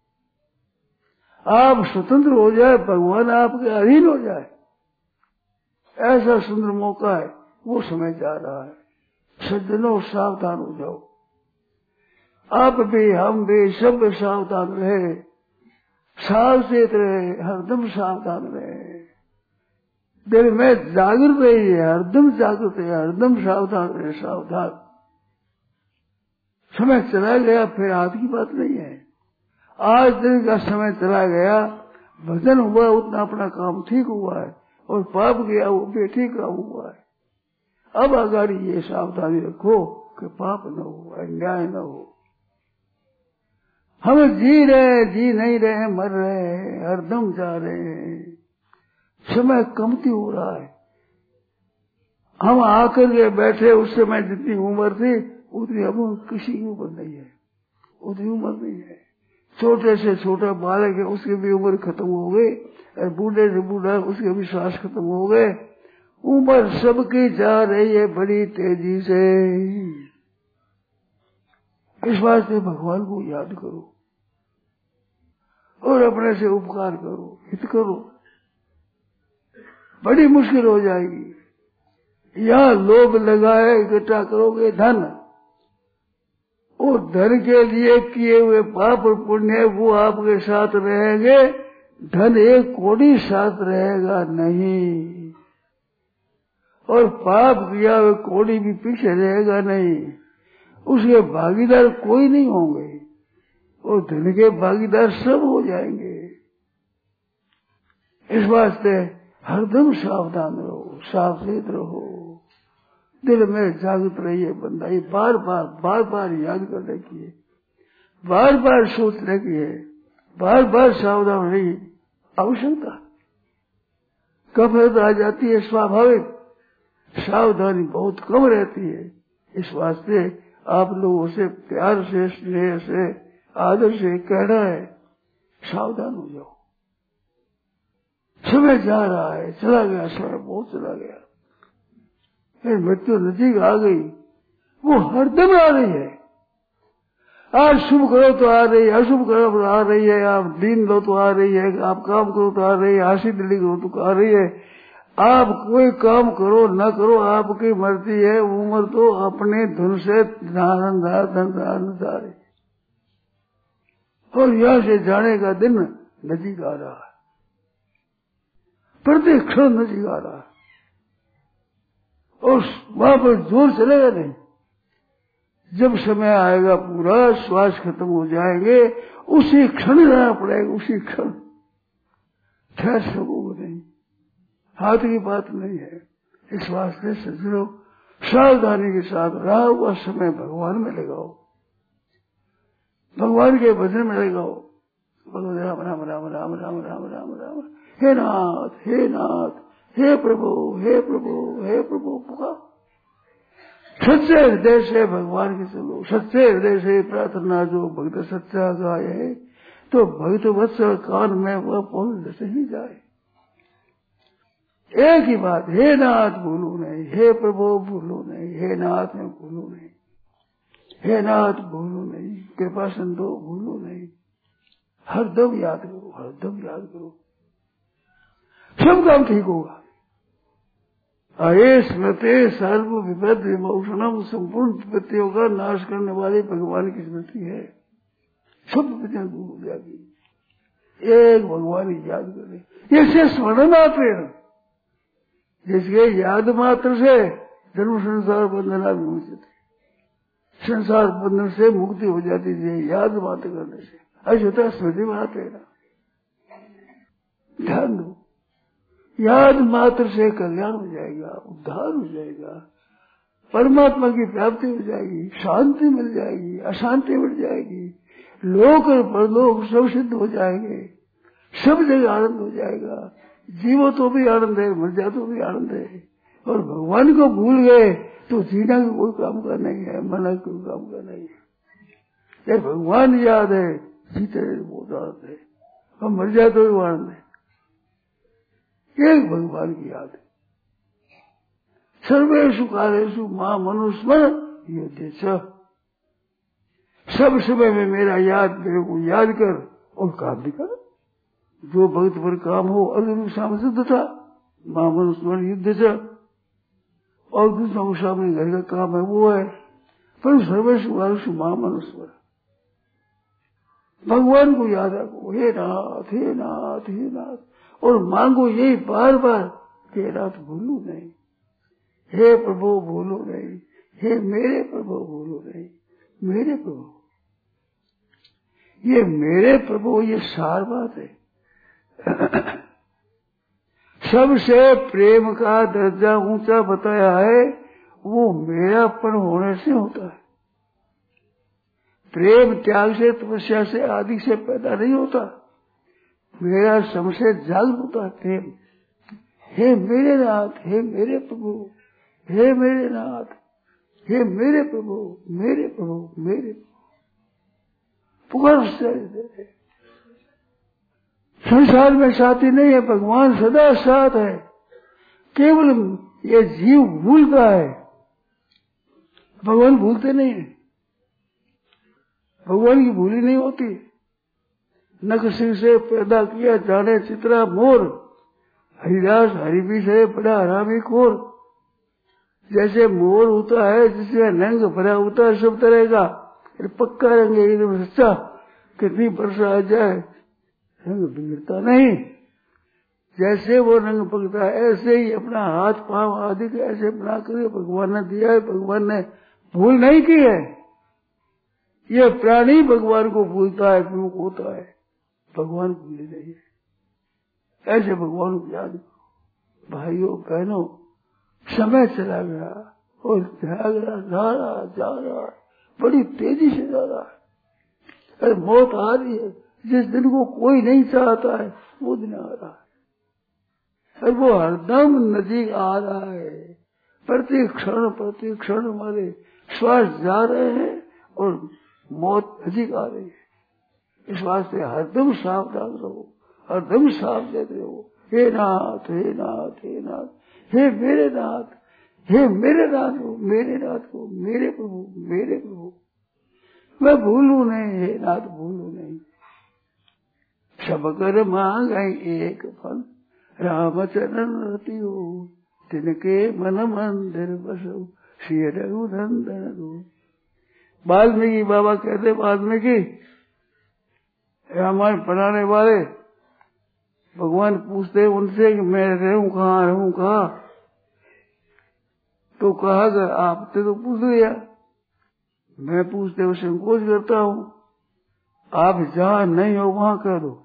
आप स्वतंत्र हो जाए, भगवान आपके अधीन हो जाए, ऐसा सुंदर मौका है। वो समय जा रहा है। सज्जनों सावधान हो जाओ, आप भी हम भी सब सावधान रहे, सावचेत रहे, हरदम सावधान रहे। दिल में जागृत रहिए, हरदम जागृत रहे, हरदम सावधान रहे, सावधान। समय चला गया फिर हाथ की बात नहीं है। आज दिन का समय चला गया, भजन हुआ उतना अपना काम ठीक हुआ है, और पाप गया वो भी ठीक हुआ है। अब अगर ये सावधानी रखो कि पाप न हो, अन्याय न हो। हम जी रहे, जी नहीं रहे, मर रहे हैं, हरदम जा रहे हैं, समय कमती हो रहा है। हम आकर के बैठे उस समय जितनी उम्र थी उतनी अब किसी की उम्र नहीं है, उतनी उम्र नहीं है। छोटे से छोटा बालक है, उसकी भी उम्र खत्म हो गई, और बूढ़े से बूढ़ा उसके भी श्वास खत्म हो गए। उम्र सबकी जा रही है बड़ी तेजी से। इस वास्ते भगवान को याद करो और अपने से उपकार करो, हित करो। बड़ी मुश्किल हो जाएगी। यहाँ लोभ लगाए इकट्ठा करोगे धन, और धन के लिए किए हुए पाप और पुण्य वो आपके साथ रहेंगे, धन एक कोड़ी साथ रहेगा नहीं, और पाप किया हुआ कोड़ी भी पीछे रहेगा नहीं। उसके भागीदार कोई नहीं होंगे, और धन के भागीदार सब हो जाएंगे। इस वास्ते हरदम सावधान रहो, सावचेत रहो, दिल में जागृत रहिए। बंदा ये बार बार याद करने की है, बार बार सोचने की है, बार बार सावधान रहिए। आवश्यकता कब आ जाती है, स्वाभाविक। सावधानी बहुत कम रहती है। इस वास्ते आप लोगों से प्यार से, स्नेह से, आदर से कहना है, सावधान हो जाओ। समय जा रहा है, चला गया समय, बहुत चला गया। फिर मृत्यु नजीक आ गई, वो हरदम आ रही है। आज शुभ करो तो आ रही है, अशुभ करो तो आ रही है। आप दीन लो तो आ रही है, आप काम करो तो आ रही है, हासी दिल्ली करो तो आ रही है। आप कोई काम करो न करो, आपकी मर्जी है। उम्र तो अपने धुन से धन जा रही, और यहाँ से जाने का दिन नजीक आ रहा है, प्रत्येक क्षण नजीक आ रहा है। और वहां पर जोर चलेगा नहीं। जब समय आएगा पूरा श्वास खत्म हो जाएंगे, उसी क्षण रहना पड़ेगा, उसी क्षण। ठहर सकोगे नहीं, हाथ की बात नहीं है। इस वास्ते सज्जनों सावधानी के साथ रहा हुआ समय भगवान में लगाओ, भगवान के भजन में लगाओ। बोलो राम राम राम राम राम राम राम राम। हे नाथ, हे नाथ, हे प्रभु, हे प्रभु, हे प्रभु पुकार। सच्चे हृदय से भगवान के चलो, सच्चे हृदय से प्रार्थना जो भक्त सच्चा गाय है, तो भक्त वत्सल कान में वह पहुंच ही जाए। एक ही बात, हे नाथ भूलू नहीं, हे प्रभु भूलू नहीं, हे नाथ में भूलू नहीं, हे नाथ भूलू नहीं, कृपा सिंधु भूलू नहीं। हरदम याद करो, हरदम याद करो, सब काम ठीक होगा। अये स्मृति सर्व विपद विमोचनम, संपूर्ण विपत्तियों का नाश करने वाली भगवान की स्मृति है। सब विपत्तियां दूर हो जाएगी। एक भगवान की याद करें, ये स्मरण आते हैं, जिसके याद मात्र से जन्म संसार बंधना विमोचित, संसार बंधन से मुक्ति हो जाती है याद मात्र करने से। अशुता स्मृति में आते हैं, ध्यान दो, याद मात्र से कल्याण हो जाएगा, उद्धार हो जाएगा, परमात्मा की प्राप्ति हो जाएगी, शांति मिल जाएगी, अशांति मिल जाएगी, लोक और परलोक सब सिद्ध हो जाएंगे, सब जगह आनंद हो जाएगा। जीवो तो भी आनंद है, मर जा तो भी आनंद है। और भगवान को भूल गए तो जीना का कोई काम का नहीं है, मरना का कोई काम का नहीं है। ये भगवान याद है, जीते बहुत आनंद है, और मर जाए तो भी आनंद है। एक भगवान की याद है। सर्वेषु कालेषु मां मनुस्मर युद्धे च, सब समय में मेरा याद, मेरे को याद कर और काम भी कर। जो भक्त पर काम हो अर्जुन सामने सिद्ध था, मां मनुस्मर युद्ध च, और दूसरा सामने घर का काम है वो है, पर सर्वेषु कालेषु मां मनुस्मर, भगवान को याद रखो। हे नाथ, हे नाथ, हे नाथ, और मांगो यही बार बार कि नाथ भूलू नहीं, हे प्रभु भूलू नहीं, हे मेरे प्रभु भूलू नहीं, मेरे प्रभु। ये मेरे प्रभु, ये सार बात है। सबसे प्रेम का दर्जा ऊंचा बताया है, वो मेरापन होने से होता है। प्रेम त्याग से, तपस्या से, आदि से पैदा नहीं होता, मेरा सबसे जागृत होता है प्रेम। हे मेरे नाथ, हे मेरे प्रभु, हे मेरे नाथ, हे मेरे प्रभु, मेरे प्रभु, मेरे प्रभु, पुकार से। संसार में साथी नहीं है, भगवान सदा साथ है। केवल ये जीव भूलता है, भगवान भूलते नहीं है। भगवान की भूली नहीं होती। नखसिंह से पैदा किया जाने चित्रा मोर, हरिदास हरिबी से बड़ा हरामी खोर। जैसे मोर होता है जिसमें रंग भरा होता है सब तरह का, पक्का रंग है एकदम सच्चा, कितनी वर्षा आ जाए रंग बिगड़ता नहीं। जैसे वो रंग पकता है, ऐसे ही अपना हाथ पांव आदि को ऐसे बना कर भगवान ने दिया है। भगवान ने भूल नहीं की है। ये प्राणी भगवान को भूलता है, विमुख होता है, भगवान भूले नहीं है। ऐसे भगवान को याद करो। भाइयों बहनों, समय चला गया और जा रहा, बड़ी तेजी से जा रहा है। अरे मौत आ रही है, जिस दिन को कोई नहीं चाहता है वो दिन आ रहा है, और वो हरदम नजदीक आ रहा है। प्रति क्षण हमारे श्वास जा रहे हैं और मौत नजदीक आ रही है। इस वास्ते हरदम सावधान रहो, हरदम सावधान रहो। हे नाथ, हे नाथ, हे नाथ, हे मेरे नाथ, हे मेरे नाथ हो, मेरे नाथ हो, मेरे प्रभु, मेरे प्रभु, मैं भूलू नहीं, हे नाथ भूलू नहीं। सब कर मांग एक फल, रामचरण रति हो, तिनके मन मंदिर बसो, श्री रघुनंदन हो। वाल्मीकि बाबा कहते, वाल्मीकि रामायण पढ़ाने वाले, भगवान पूछते उनसे कि मैं रहूं कहाँ, तो कहा कि आपने तो पूछ लिया, मैं पूछते हुए संकोच करता हूँ, आप जहाँ नहीं हो वहाँ कह दो।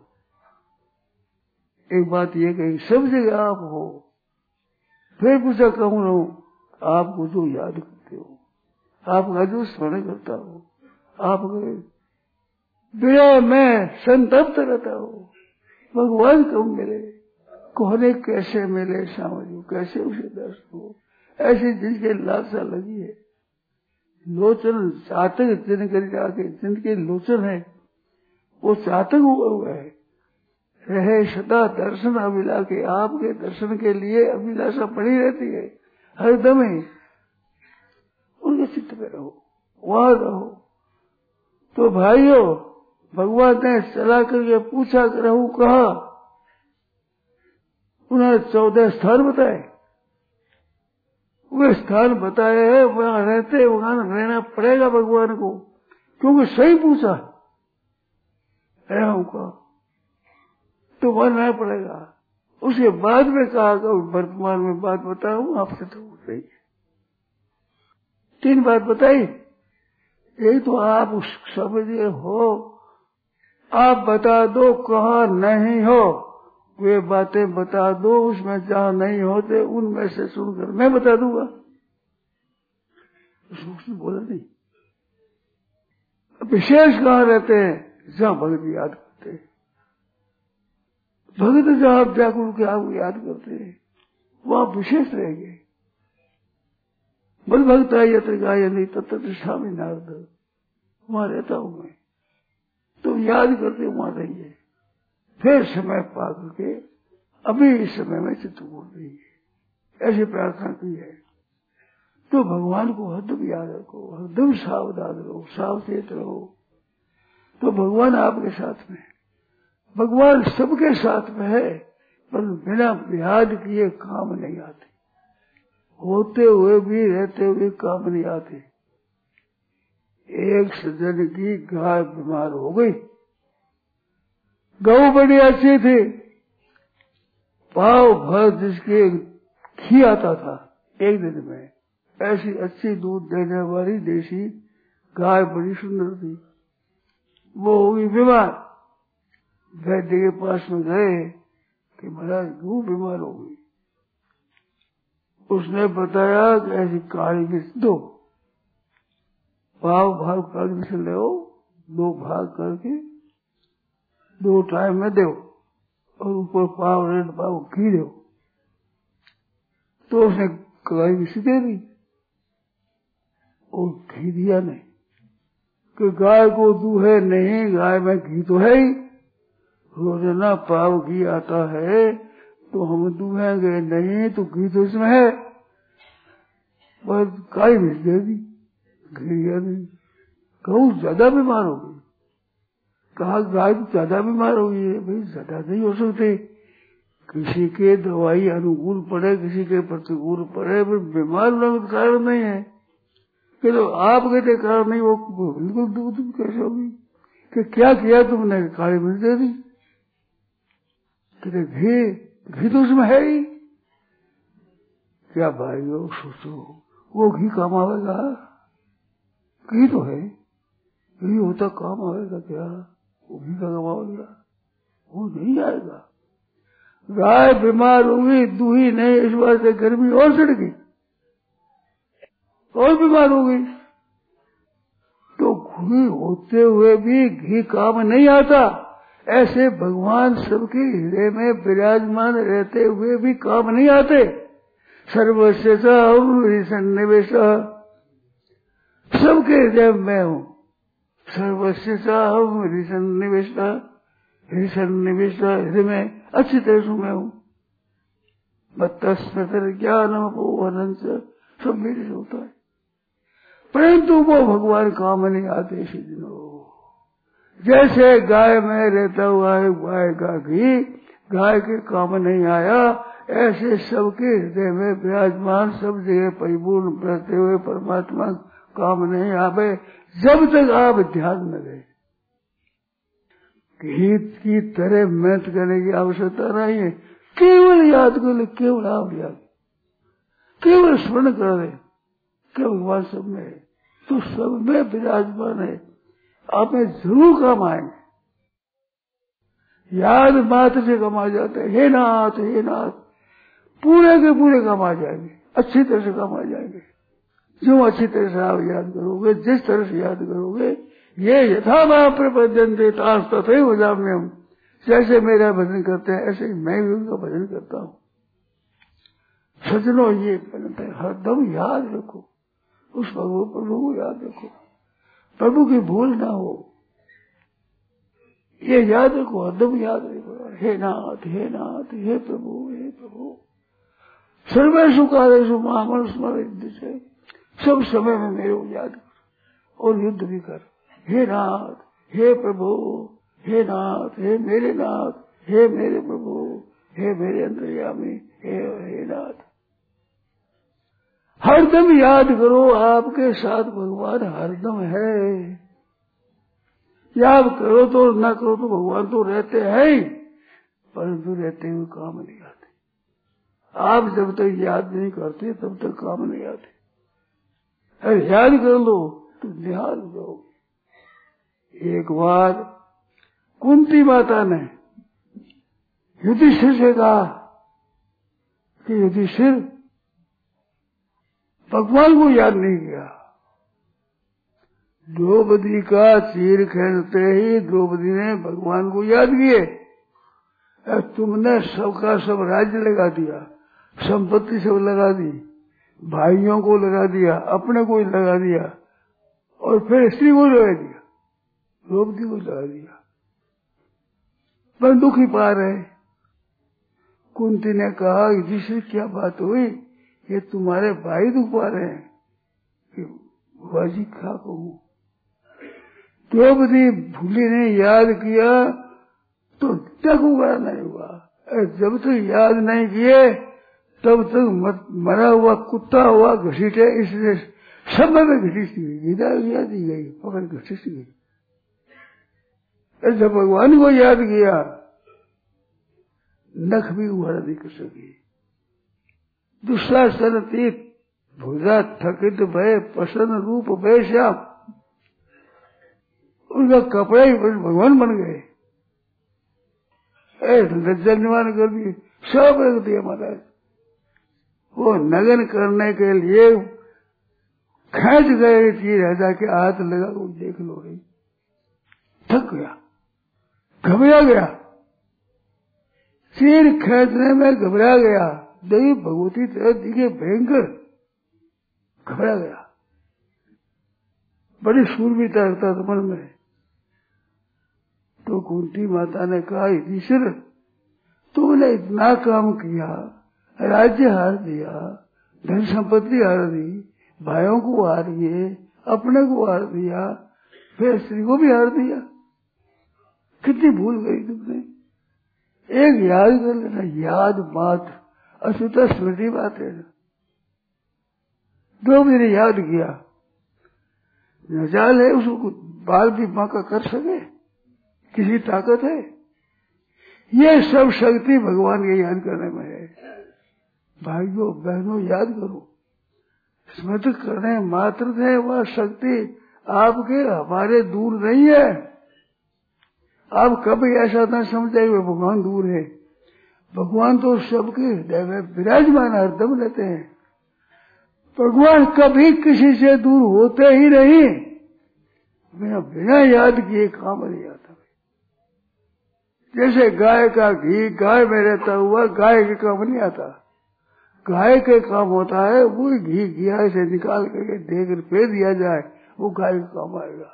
एक बात ये कही, सब जगह आप हो। फिर पूछा कौन हो? आपको जो याद करते हो, आपका जो स्मरण करता हो, आप बिना मैं संतप्त रहता हूँ। भगवान कब मिले, कोने कैसे मिले, समझो कैसे उसे दर्शन हो। ऐसी जिनके लालसा लगी है, लोचन चातक जिनके लोचन है, वो चातक हुआ है, रहे सदा दर्शन अभिलाष के। आपके दर्शन के लिए अभिलाषा पड़ी रहती है हरदम ही। उनके चित्त में रहो, वहां रहो। तो भाइयों, भगवान ने चला करके पूछा कि रहूं कहा? उन्होंने 14 स्थान बताए। वे स्थान बताए हैं, वहां रहते, वहां रहना पड़ेगा भगवान को, क्योंकि सही पूछा रहूं कहा तो वहां रहना पड़ेगा। उसके बाद में कहा कि वर्तमान में बात बताऊं आपसे, तो सही 3 बात बताई। एक तो आप समझे हो, आप बता दो कहाँ नहीं हो, वे बातें बता दो, उसमें जहाँ नहीं होते उनमें से सुनकर मैं बता दूंगा। उसने बोला नहीं। विशेष कहाँ रहते हैं? जहाँ भगत याद करते हैं। भगत जहाँ आप व्याकुल के आपको याद करते हैं, वहाँ विशेष रहेंगे। बल भगता यत्र गाय नहीं तत्र स्वामी नारद, वहां रहता हूं मैं, तो याद करते वहां रहिए। फिर समय पा करके अभी इस समय में चित्त बोल रही है, ऐसी प्रार्थना की है। तो भगवान को हरदम याद रखो, हरदम सावधान रहो, सावचेत रहो। तो भगवान आपके साथ में, भगवान सबके साथ में है, पर बिना याद किए काम नहीं आते, होते हुए भी रहते हुए काम नहीं आते। एक सज्जन की गाय बीमार हो गई, गौ बड़ी अच्छी थी, पाव भर जिसके घी आता था एक दिन में, ऐसी अच्छी दूध देने वाली देसी गाय बड़ी सुंदर थी। वो हो गई बीमार, वैद्य के पास में गए कि महाराज वो बीमार हो गई। उसने बताया कि ऐसी काली मिर्च दो, पाव भाग कर से ले, 2 भाग करके 2 टाइम में दो, और ऊपर पाव रेड पाव घी दो। तो उसने काली मिर्च दे दी और घी दिया नहीं, कि गाय को दूहे नहीं, गाय में घी तो है ही, रोजाना पाव घी आता है तो हम दूहेंगे नहीं, तो घी तो इसमें है, पर काली मिर्च दे दी, घी दिया नहीं। कहूँ ज्यादा बीमार हो गई, कहा गाय ज्यादा बीमार हो गई है। भाई ज्यादा नहीं हो सकते, किसी के दवाई अनुकूल पड़े, किसी के प्रतिकूल पड़े, पर बीमार होने का कारण नहीं है कि तो आप कहते कारण नहीं, वो बिल्कुल दूध कैसे होगी कि क्या किया तुमने? काली मिर्च दे दी। कहते घी तो उसमें है ही। क्या भाई हो, सोचो वो घी काम आवेगा? घी तो है, घी होता काम आवेगा क्या? वो घी का काम आवेगा? वो नहीं आएगा। गाय बीमार होगी, दूही नहीं, इस बात से गर्मी और चढ़ गई और बीमार हो गई। तो घी होते हुए भी घी काम नहीं आता, ऐसे भगवान सबके हृदय में विराजमान रहते हुए भी काम नहीं आते। सर्वस्य सन्निवेश, सबके हृदय में हूँ। सर्वस्य सन्निवेश, सन्निवेश हृदय में अच्छी तरह से मैं हूँ। तस्मृत ज्ञानम अपोहनन सब मेरे से होता है, परंतु वो भगवान काम नहीं आते। इसी दिनों जैसे गाय में रहता हुआ है गाय का घी, गाय के काम नहीं आया, ऐसे सबके हृदय में विराजमान सब जगह परिपूर्ण रहते हुए परमात्मा काम नहीं आवे, जब तक आप ध्यान में रहे। गीत की तरह मेहनत करने की आवश्यकता नहीं है, केवल याद कर ले, केवल आप याद। केवल स्मरण कर दे कि भगवान सब में है, तो सब में विराजमान है, आप में जरूर काम आएंगे। याद मात्र से काम आ जाते हैं, हे नाथ हे नाथ, पूरे के पूरे काम आ जाएंगे, अच्छी तरह से काम आ जाएंगे। जो अच्छी तरह से आप याद करोगे, जिस तरह से याद करोगे, ये यथा भाव प्रपंचन देता तथे वजाम्यम, जैसे मेरा भजन करते हैं ऐसे ही मैं भी उनका भजन करता हूँ। सजनों ये बनता है, हरदम याद रखो उस प्रभु को याद रखो, प्रभु की भूल ना हो, ये याद रखो, हरदम याद रखो, हे नाथ हे नाथ, हे प्रभु हे प्रभु। सर्वेषु कालेषु मामल स्मरण से, सब समय में मेरे को याद कर और युद्ध भी कर। हे नाथ हे प्रभु, हे नाथ हे मेरे नाथ, हे मेरे प्रभु, हे मेरे अंतर्यामी, हे नाथ। हरदम याद करो, आपके साथ भगवान हरदम है। याद करो तो ना करो तो भगवान तो रहते हैं, परंतु रहते हुए काम नहीं आते। आप जब तक याद नहीं करते तब तक काम नहीं आते। अरे याद कर लो तो ध्यान दो। एक बार कुंती माता ने युधिष्ठिर से कहा कि युधिष्ठिर, भगवान को याद नहीं किया। द्रौपदी का चीर खेलते ही द्रौपदी ने भगवान को याद किए। तुमने सबका सब राज्य लगा दिया, संपत्ति सब लगा दी, भाइयों को लगा दिया, अपने को लगा दिया, और फिर स्त्री को लगा दिया, द्रौपदी को लगा दिया, पर दुखी पा रहे। कुंती ने कहा, जिससे क्या बात हुई, ये तुम्हारे भाई दुख पा रहे हैं कि बाजी क्या कहूं। द्रौपदी भूली ने याद किया तो तक उगाड़ा नहीं हुआ। जब तक याद नहीं किए तब तक मरा हुआ कुत्ता हुआ घसीटे, इसलिए सब में घसीट गई, गीता याद दी गई, पकड़ घसीट गई। जब भगवान को याद किया नख भी उगाड़ा नहीं कर सकी। दुशासन तीत भुजा थकित भय प्रसन्न रूप भय श्याम, उनका कपड़ा ही भगवान बन गए। लज्जा निवारण कर दिए, सब रख दिया महाराज। वो नगन करने के लिए खेच गए थी, राजा के हाथ लगा वो देख लो रही, थक गया, घबरा गया, सिर खेचने में घबरा गया। देवी भगवती तरह दिखे भयंकर, घबरा गया, बड़ी शूरवीरता रखता था मन में। तो कुंती माता ने कहा, ईश्वर तुमने इतना काम किया, राज्य हार दिया, धन संपत्ति हार दी, भाइयों को हार दिए, अपने को हार दिया, फिर स्त्री को भी हार दिया, कितनी भूल गई तुमने। एक याद कर लेना, याद मात्र, अशुद्ध स्मृति बात है ना। द्रौपदी ने याद किया, नजाल है उसको बाल भी बांका कर सके, किसी ताकत है? ये सब शक्ति भगवान के याद करने में है। भाइयों बहनों याद करो, स्मृति करने मात्र से वह शक्ति आपके हमारे दूर नहीं है। आप कभी ऐसा न समझे भगवान दूर है, भगवान तो सबके हृदय में विराजमान हरदम रहते हैं। भगवान कभी किसी से दूर होते ही नहीं, बिना याद किए काम नहीं आता। जैसे गाय का घी गाय में रहता हुआ गाय के काम नहीं आता, गाय के काम होता है वो घी गाय से निकाल करके देकर फेर दिया जाए, वो गाय का काम आएगा।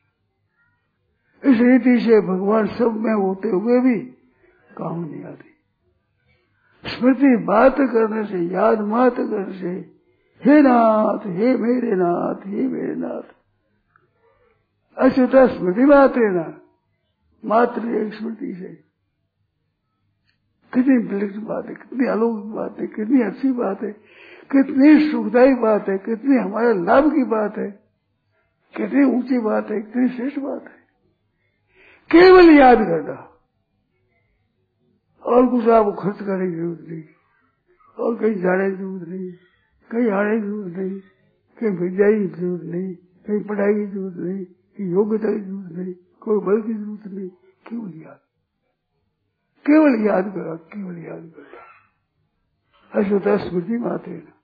इस रीति से भगवान सब में होते हुए भी काम नहीं आते। स्मृति बात करने से, याद मात्र करने से, हे नाथ हे मेरे नाथ हे मेरे नाथ, अछूता स्मृति मात्र ना, मात्र एक स्मृति से। कितनी दिलचस्प बात है, कितनी अलौकिक बात है, कितनी अच्छी बात है, कितनी सुखदायी बात है, कितनी हमारे लाभ की बात है, कितनी ऊंची बात है, कितनी श्रेष्ठ बात है। केवल याद करना, और कुछ आपको खर्च करने की जरूरत नहीं, और कहीं जाने की जरूरत नहीं। कहीं आने की जरूरत नहीं, कहीं विद्या की जरूरत नहीं, कहीं पढ़ाई की जरूरत नहीं, कहीं योग्यता की जरूरत नहीं, कोई बल की जरूरत नहीं, केवल याद, केवल याद करा, केवल याद करा। ऐसा होता है स्मृति में आते हैं,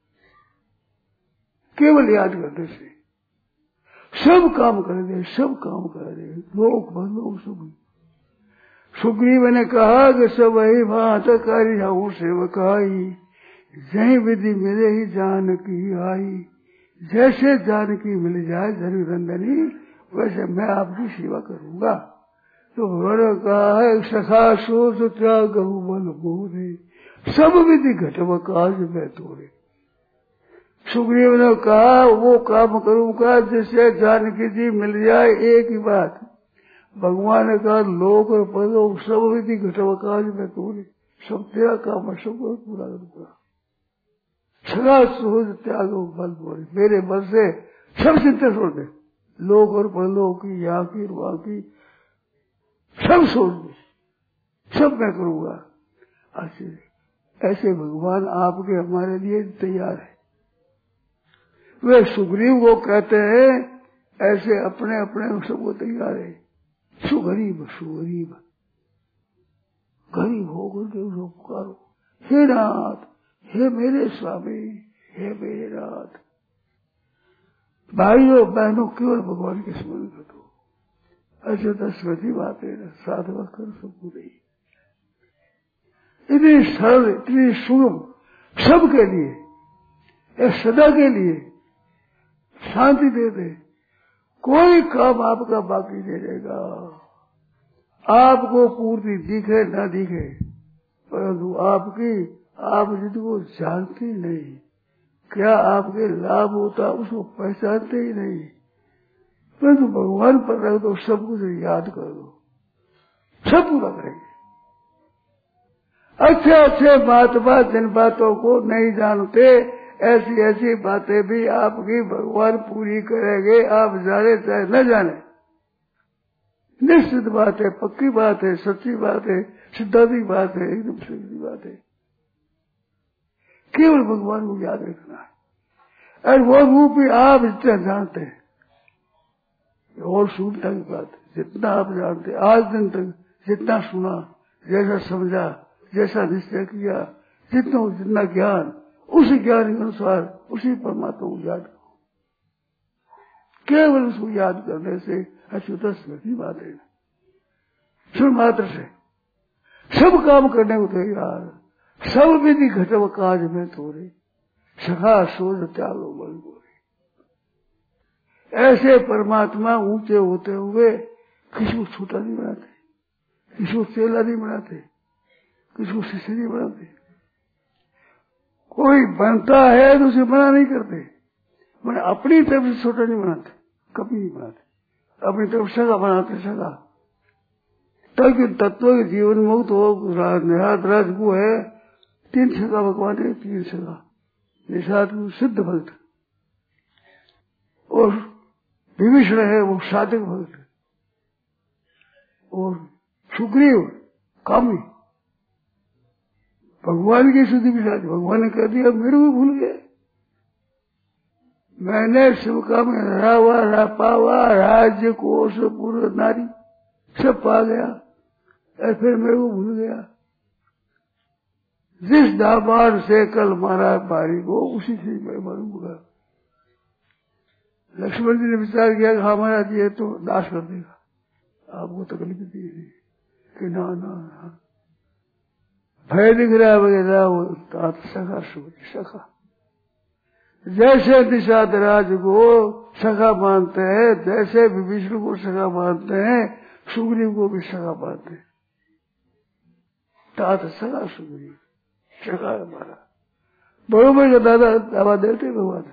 केवल याद करने से सब काम कर दे, सब काम कर दे, लोक भलो सुख। सुग्रीव ने कहा कि सब ही भात करी हूँ सेवकाई, जही विधि मिले ही जानकी आई। जैसे जानकी मिल जाए जनरंदनी, वैसे मैं आपकी सेवा करूंगा। तो भगवान ने कहा है सखा सोच त्याग बल बोरे, सब विधि घटव काज में तोरे। सुग्रीव ने कहा वो काम करूंगा जिससे जानकी जी मिल जाए। एक ही बात, भगवान ने कहा लोक और परलोक सब विधि घटव काज में तोरे, सब तेरा काम है, सब पूरा करूंगा। सदा सोच त्याग बल बोरे, मेरे बल से सब चिंता छोड़ दे, लोक और परलोक की, यहाँ की, वहां की, सब छोड़ दे, सब मैं करूंगा। ऐसे भगवान आपके हमारे लिए तैयार है। वे सुग्रीव को कहते हैं ऐसे अपने अपने सबको तैयार है। सुगरीब सुगरीब, गरीब होकर के उसको पुकारो, हे नाथ, हे मेरे स्वामी, हे मेरे नाथ। भाइयों बहनों केवल भगवान के स्मरण करो। ऐसे तो स्मृति बातें है, साधवा कर सबको नहीं। इतनी सरल, इतनी सुगम, सबके लिए, सदा के लिए शांति दे दे। कोई काम आपका बाकी नहीं रहेगा। आपको पूर्ति दिखे न दिखे, परंतु आपकी, आप जिसको जानते नहीं, क्या आपके लाभ होता उसको पहचानते ही नहीं, परंतु भगवान पर रख दो, सब कुछ याद कर दो, सब पूरा करेंगे। अच्छे अच्छे महात्मा जिन बातों को नहीं जानते, ऐसी ऐसी बातें भी आपकी भगवान पूरी करेंगे, आप जाने चाहे न जाने। निश्चित बात है, पक्की बात है, सच्ची बात है, सिद्धांतिक बात है, एकदम सीधी बात है। केवल भगवान को याद रखना है, और वो रूप भी आप जितना जानते हैं। और सुनता की बात है, जितना आप जानते हैं, आज दिन तक जितना सुना, जैसा समझा, जैसा निश्चय किया, जितना ज्ञान, उसी ज्ञान के अनुसार उसी परमात्मा को याद करो। केवल उसको याद करने से अच्युत स्मृति बात है। सुन मात्र से सब काम करने को तैयार, सब विधि घटव काज में तोरे, सखा सोच त्यागो बल बोरे। ऐसे परमात्मा ऊंचे होते हुए किसी को छोटा नहीं बनाते, किसी को चेला नहीं बनाते, किसी को शिष्य नहीं बनाते। कोई बनता है तो उसे मना नहीं करते, मैंने अपनी तरफ से छोटा नहीं बनाते, कभी नहीं बनाते। अपनी तरफ सगा बनाते, सगा, ताकि तत्व के जीवन मुक्त हो। निषाद राज को है 3 सगा भगवान है, 3 सगा। निषाद को सिद्ध भक्त, और विभीषण है वो साधक भक्त, और सुग्रीव कामी। भगवान की शुद्धि भी साथ, भगवान ने कह दिया मेरे को भूल गए, मैंने शिव का में रावा रापावा राज्य कोश पूर्व नारी सब पा गया, और फिर मेरे को भूल गया। जिस दाबार से कल मारा बारी को, उसी से मैं मरूंगा। लक्ष्मण जी ने विचार किया कि हमारा दिए तो नाश कर देगा, आपको तकलीफ दी नहीं, कि ना ना ना भय दिख रहा है वगैरह, वो सखा सखा। जैसे निषाद राज को सखा मानते हैं, जैसे विभीषण को सखा मानते हैं, सुग्रीव को भी सखा मानते हैं। तात सखा सुग्रीव, सखा हमारा बरोबर का दादा दावा देते भगवान।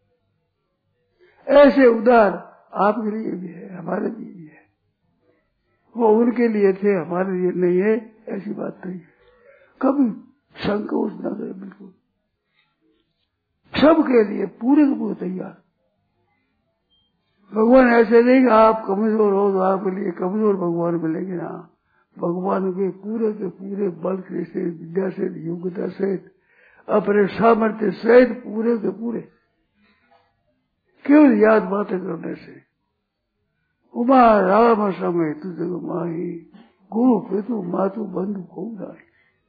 ऐसे उदार आपके लिए भी है, हमारे लिए भी है। वो उनके लिए थे, हमारे लिए नहीं है, ऐसी बात नहीं है। कभी संकोच न करे, बिल्कुल सबके लिए पूरे के पूरे तैयार। भगवान ऐसे नहीं कि आप कमजोर हो तो आपके लिए कमजोर भगवान मिलेंगे ना। भगवान के पूरे बल से, विद्या से, योग्यता से अपने सामर्थ्य सहित पूरे के पूरे, केवल याद बातें करने से। उमा राम समय तुझ माही, गुरु पितु मातु बंधु को नाई।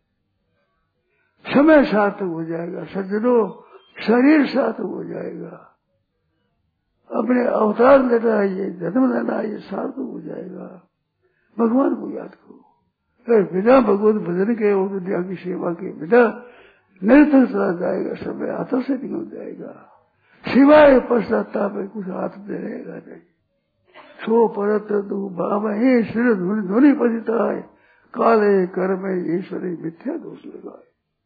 समय सार्थक हो जाएगा सज्जनों, शरीर सार्थक हो जाएगा, अपने अवतार लेना है, ये जन्म लेना है, ये सार्थक हो जाएगा। भगवान को याद करो। अगर बिना भगवत भजन के और दुनिया की सेवा के बिना निरंतर चला जाएगा, समय हाथों से निकल जाएगा, सिवाय पश्चाताप में कुछ हाथ में रहेगा नहीं। सो परत तू बाबा हे सिर ध्वनि पतिता है, काले कर्म ईश्वरी मिथ्या दोष लगाए।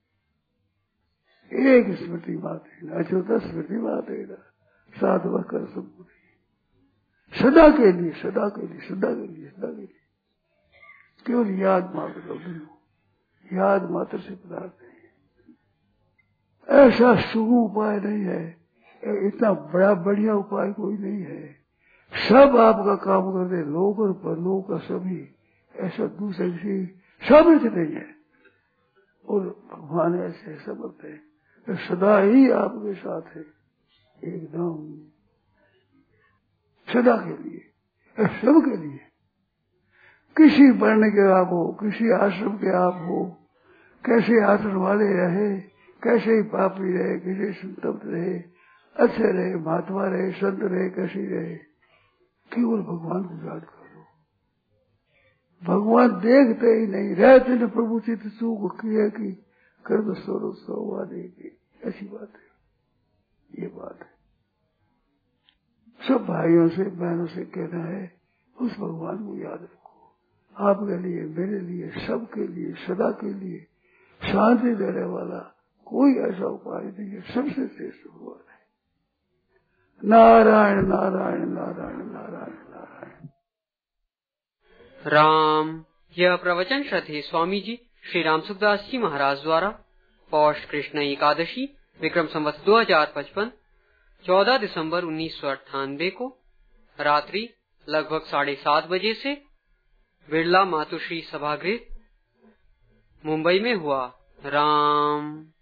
एक स्मृति बात है ना, अछूता स्मृति बात है ना, साधवा कर संपूर्ण सदा के लिए, सदा के लिए, सदा के लिए, सदा के लिए केवल याद मात्र करो, याद मात्र से पदार्थ है। ऐसा सुगम उपाय नहीं है, इतना बड़ा बढ़िया उपाय कोई नहीं है। सब आपका काम करते, लोक और परलोक का सभी, ऐसा दूसरे किसी सामर्थ्य नहीं है। और भगवान ऐसे समर्थ है, सदा ही आपके साथ है, एकदम सदा के लिए, सब के लिए। किसी वर्ण के आप हो, किसी आश्रम के आप हो, कैसे आश्रम वाले रहे, कैसे ही पापी रहे, कैसे संतप्त रहे, अच्छे रहे, महात्मा रहे, संत रहे, कैसे रहे, केवल भगवान को याद करो। भगवान देखते ही नहीं रहते न प्रभु चित्त सुख किया कि कर दो स्वरूप सौवा देगी, ऐसी बात है, ये बात है। सब भाइयों से बहनों से कहना है, उस भगवान को याद रखो। आपके लिए, मेरे लिए, सबके लिए, सदा के लिए शांति देने वाला कोई ऐसा उपाय नहीं है, सबसे श्रेष्ठ भगवान है। नारायण नारायण नारायण नारायण नारायण। राम। यह प्रवचन श्रद्धेय स्वामी जी श्री राम सुखदास जी महाराज द्वारा पौष कृष्ण एकादशी विक्रम संवत 2055 14 दिसंबर 1998 को रात्रि लगभग 7:30 बजे से बिरला मातुश्री सभागृह मुंबई में हुआ। राम।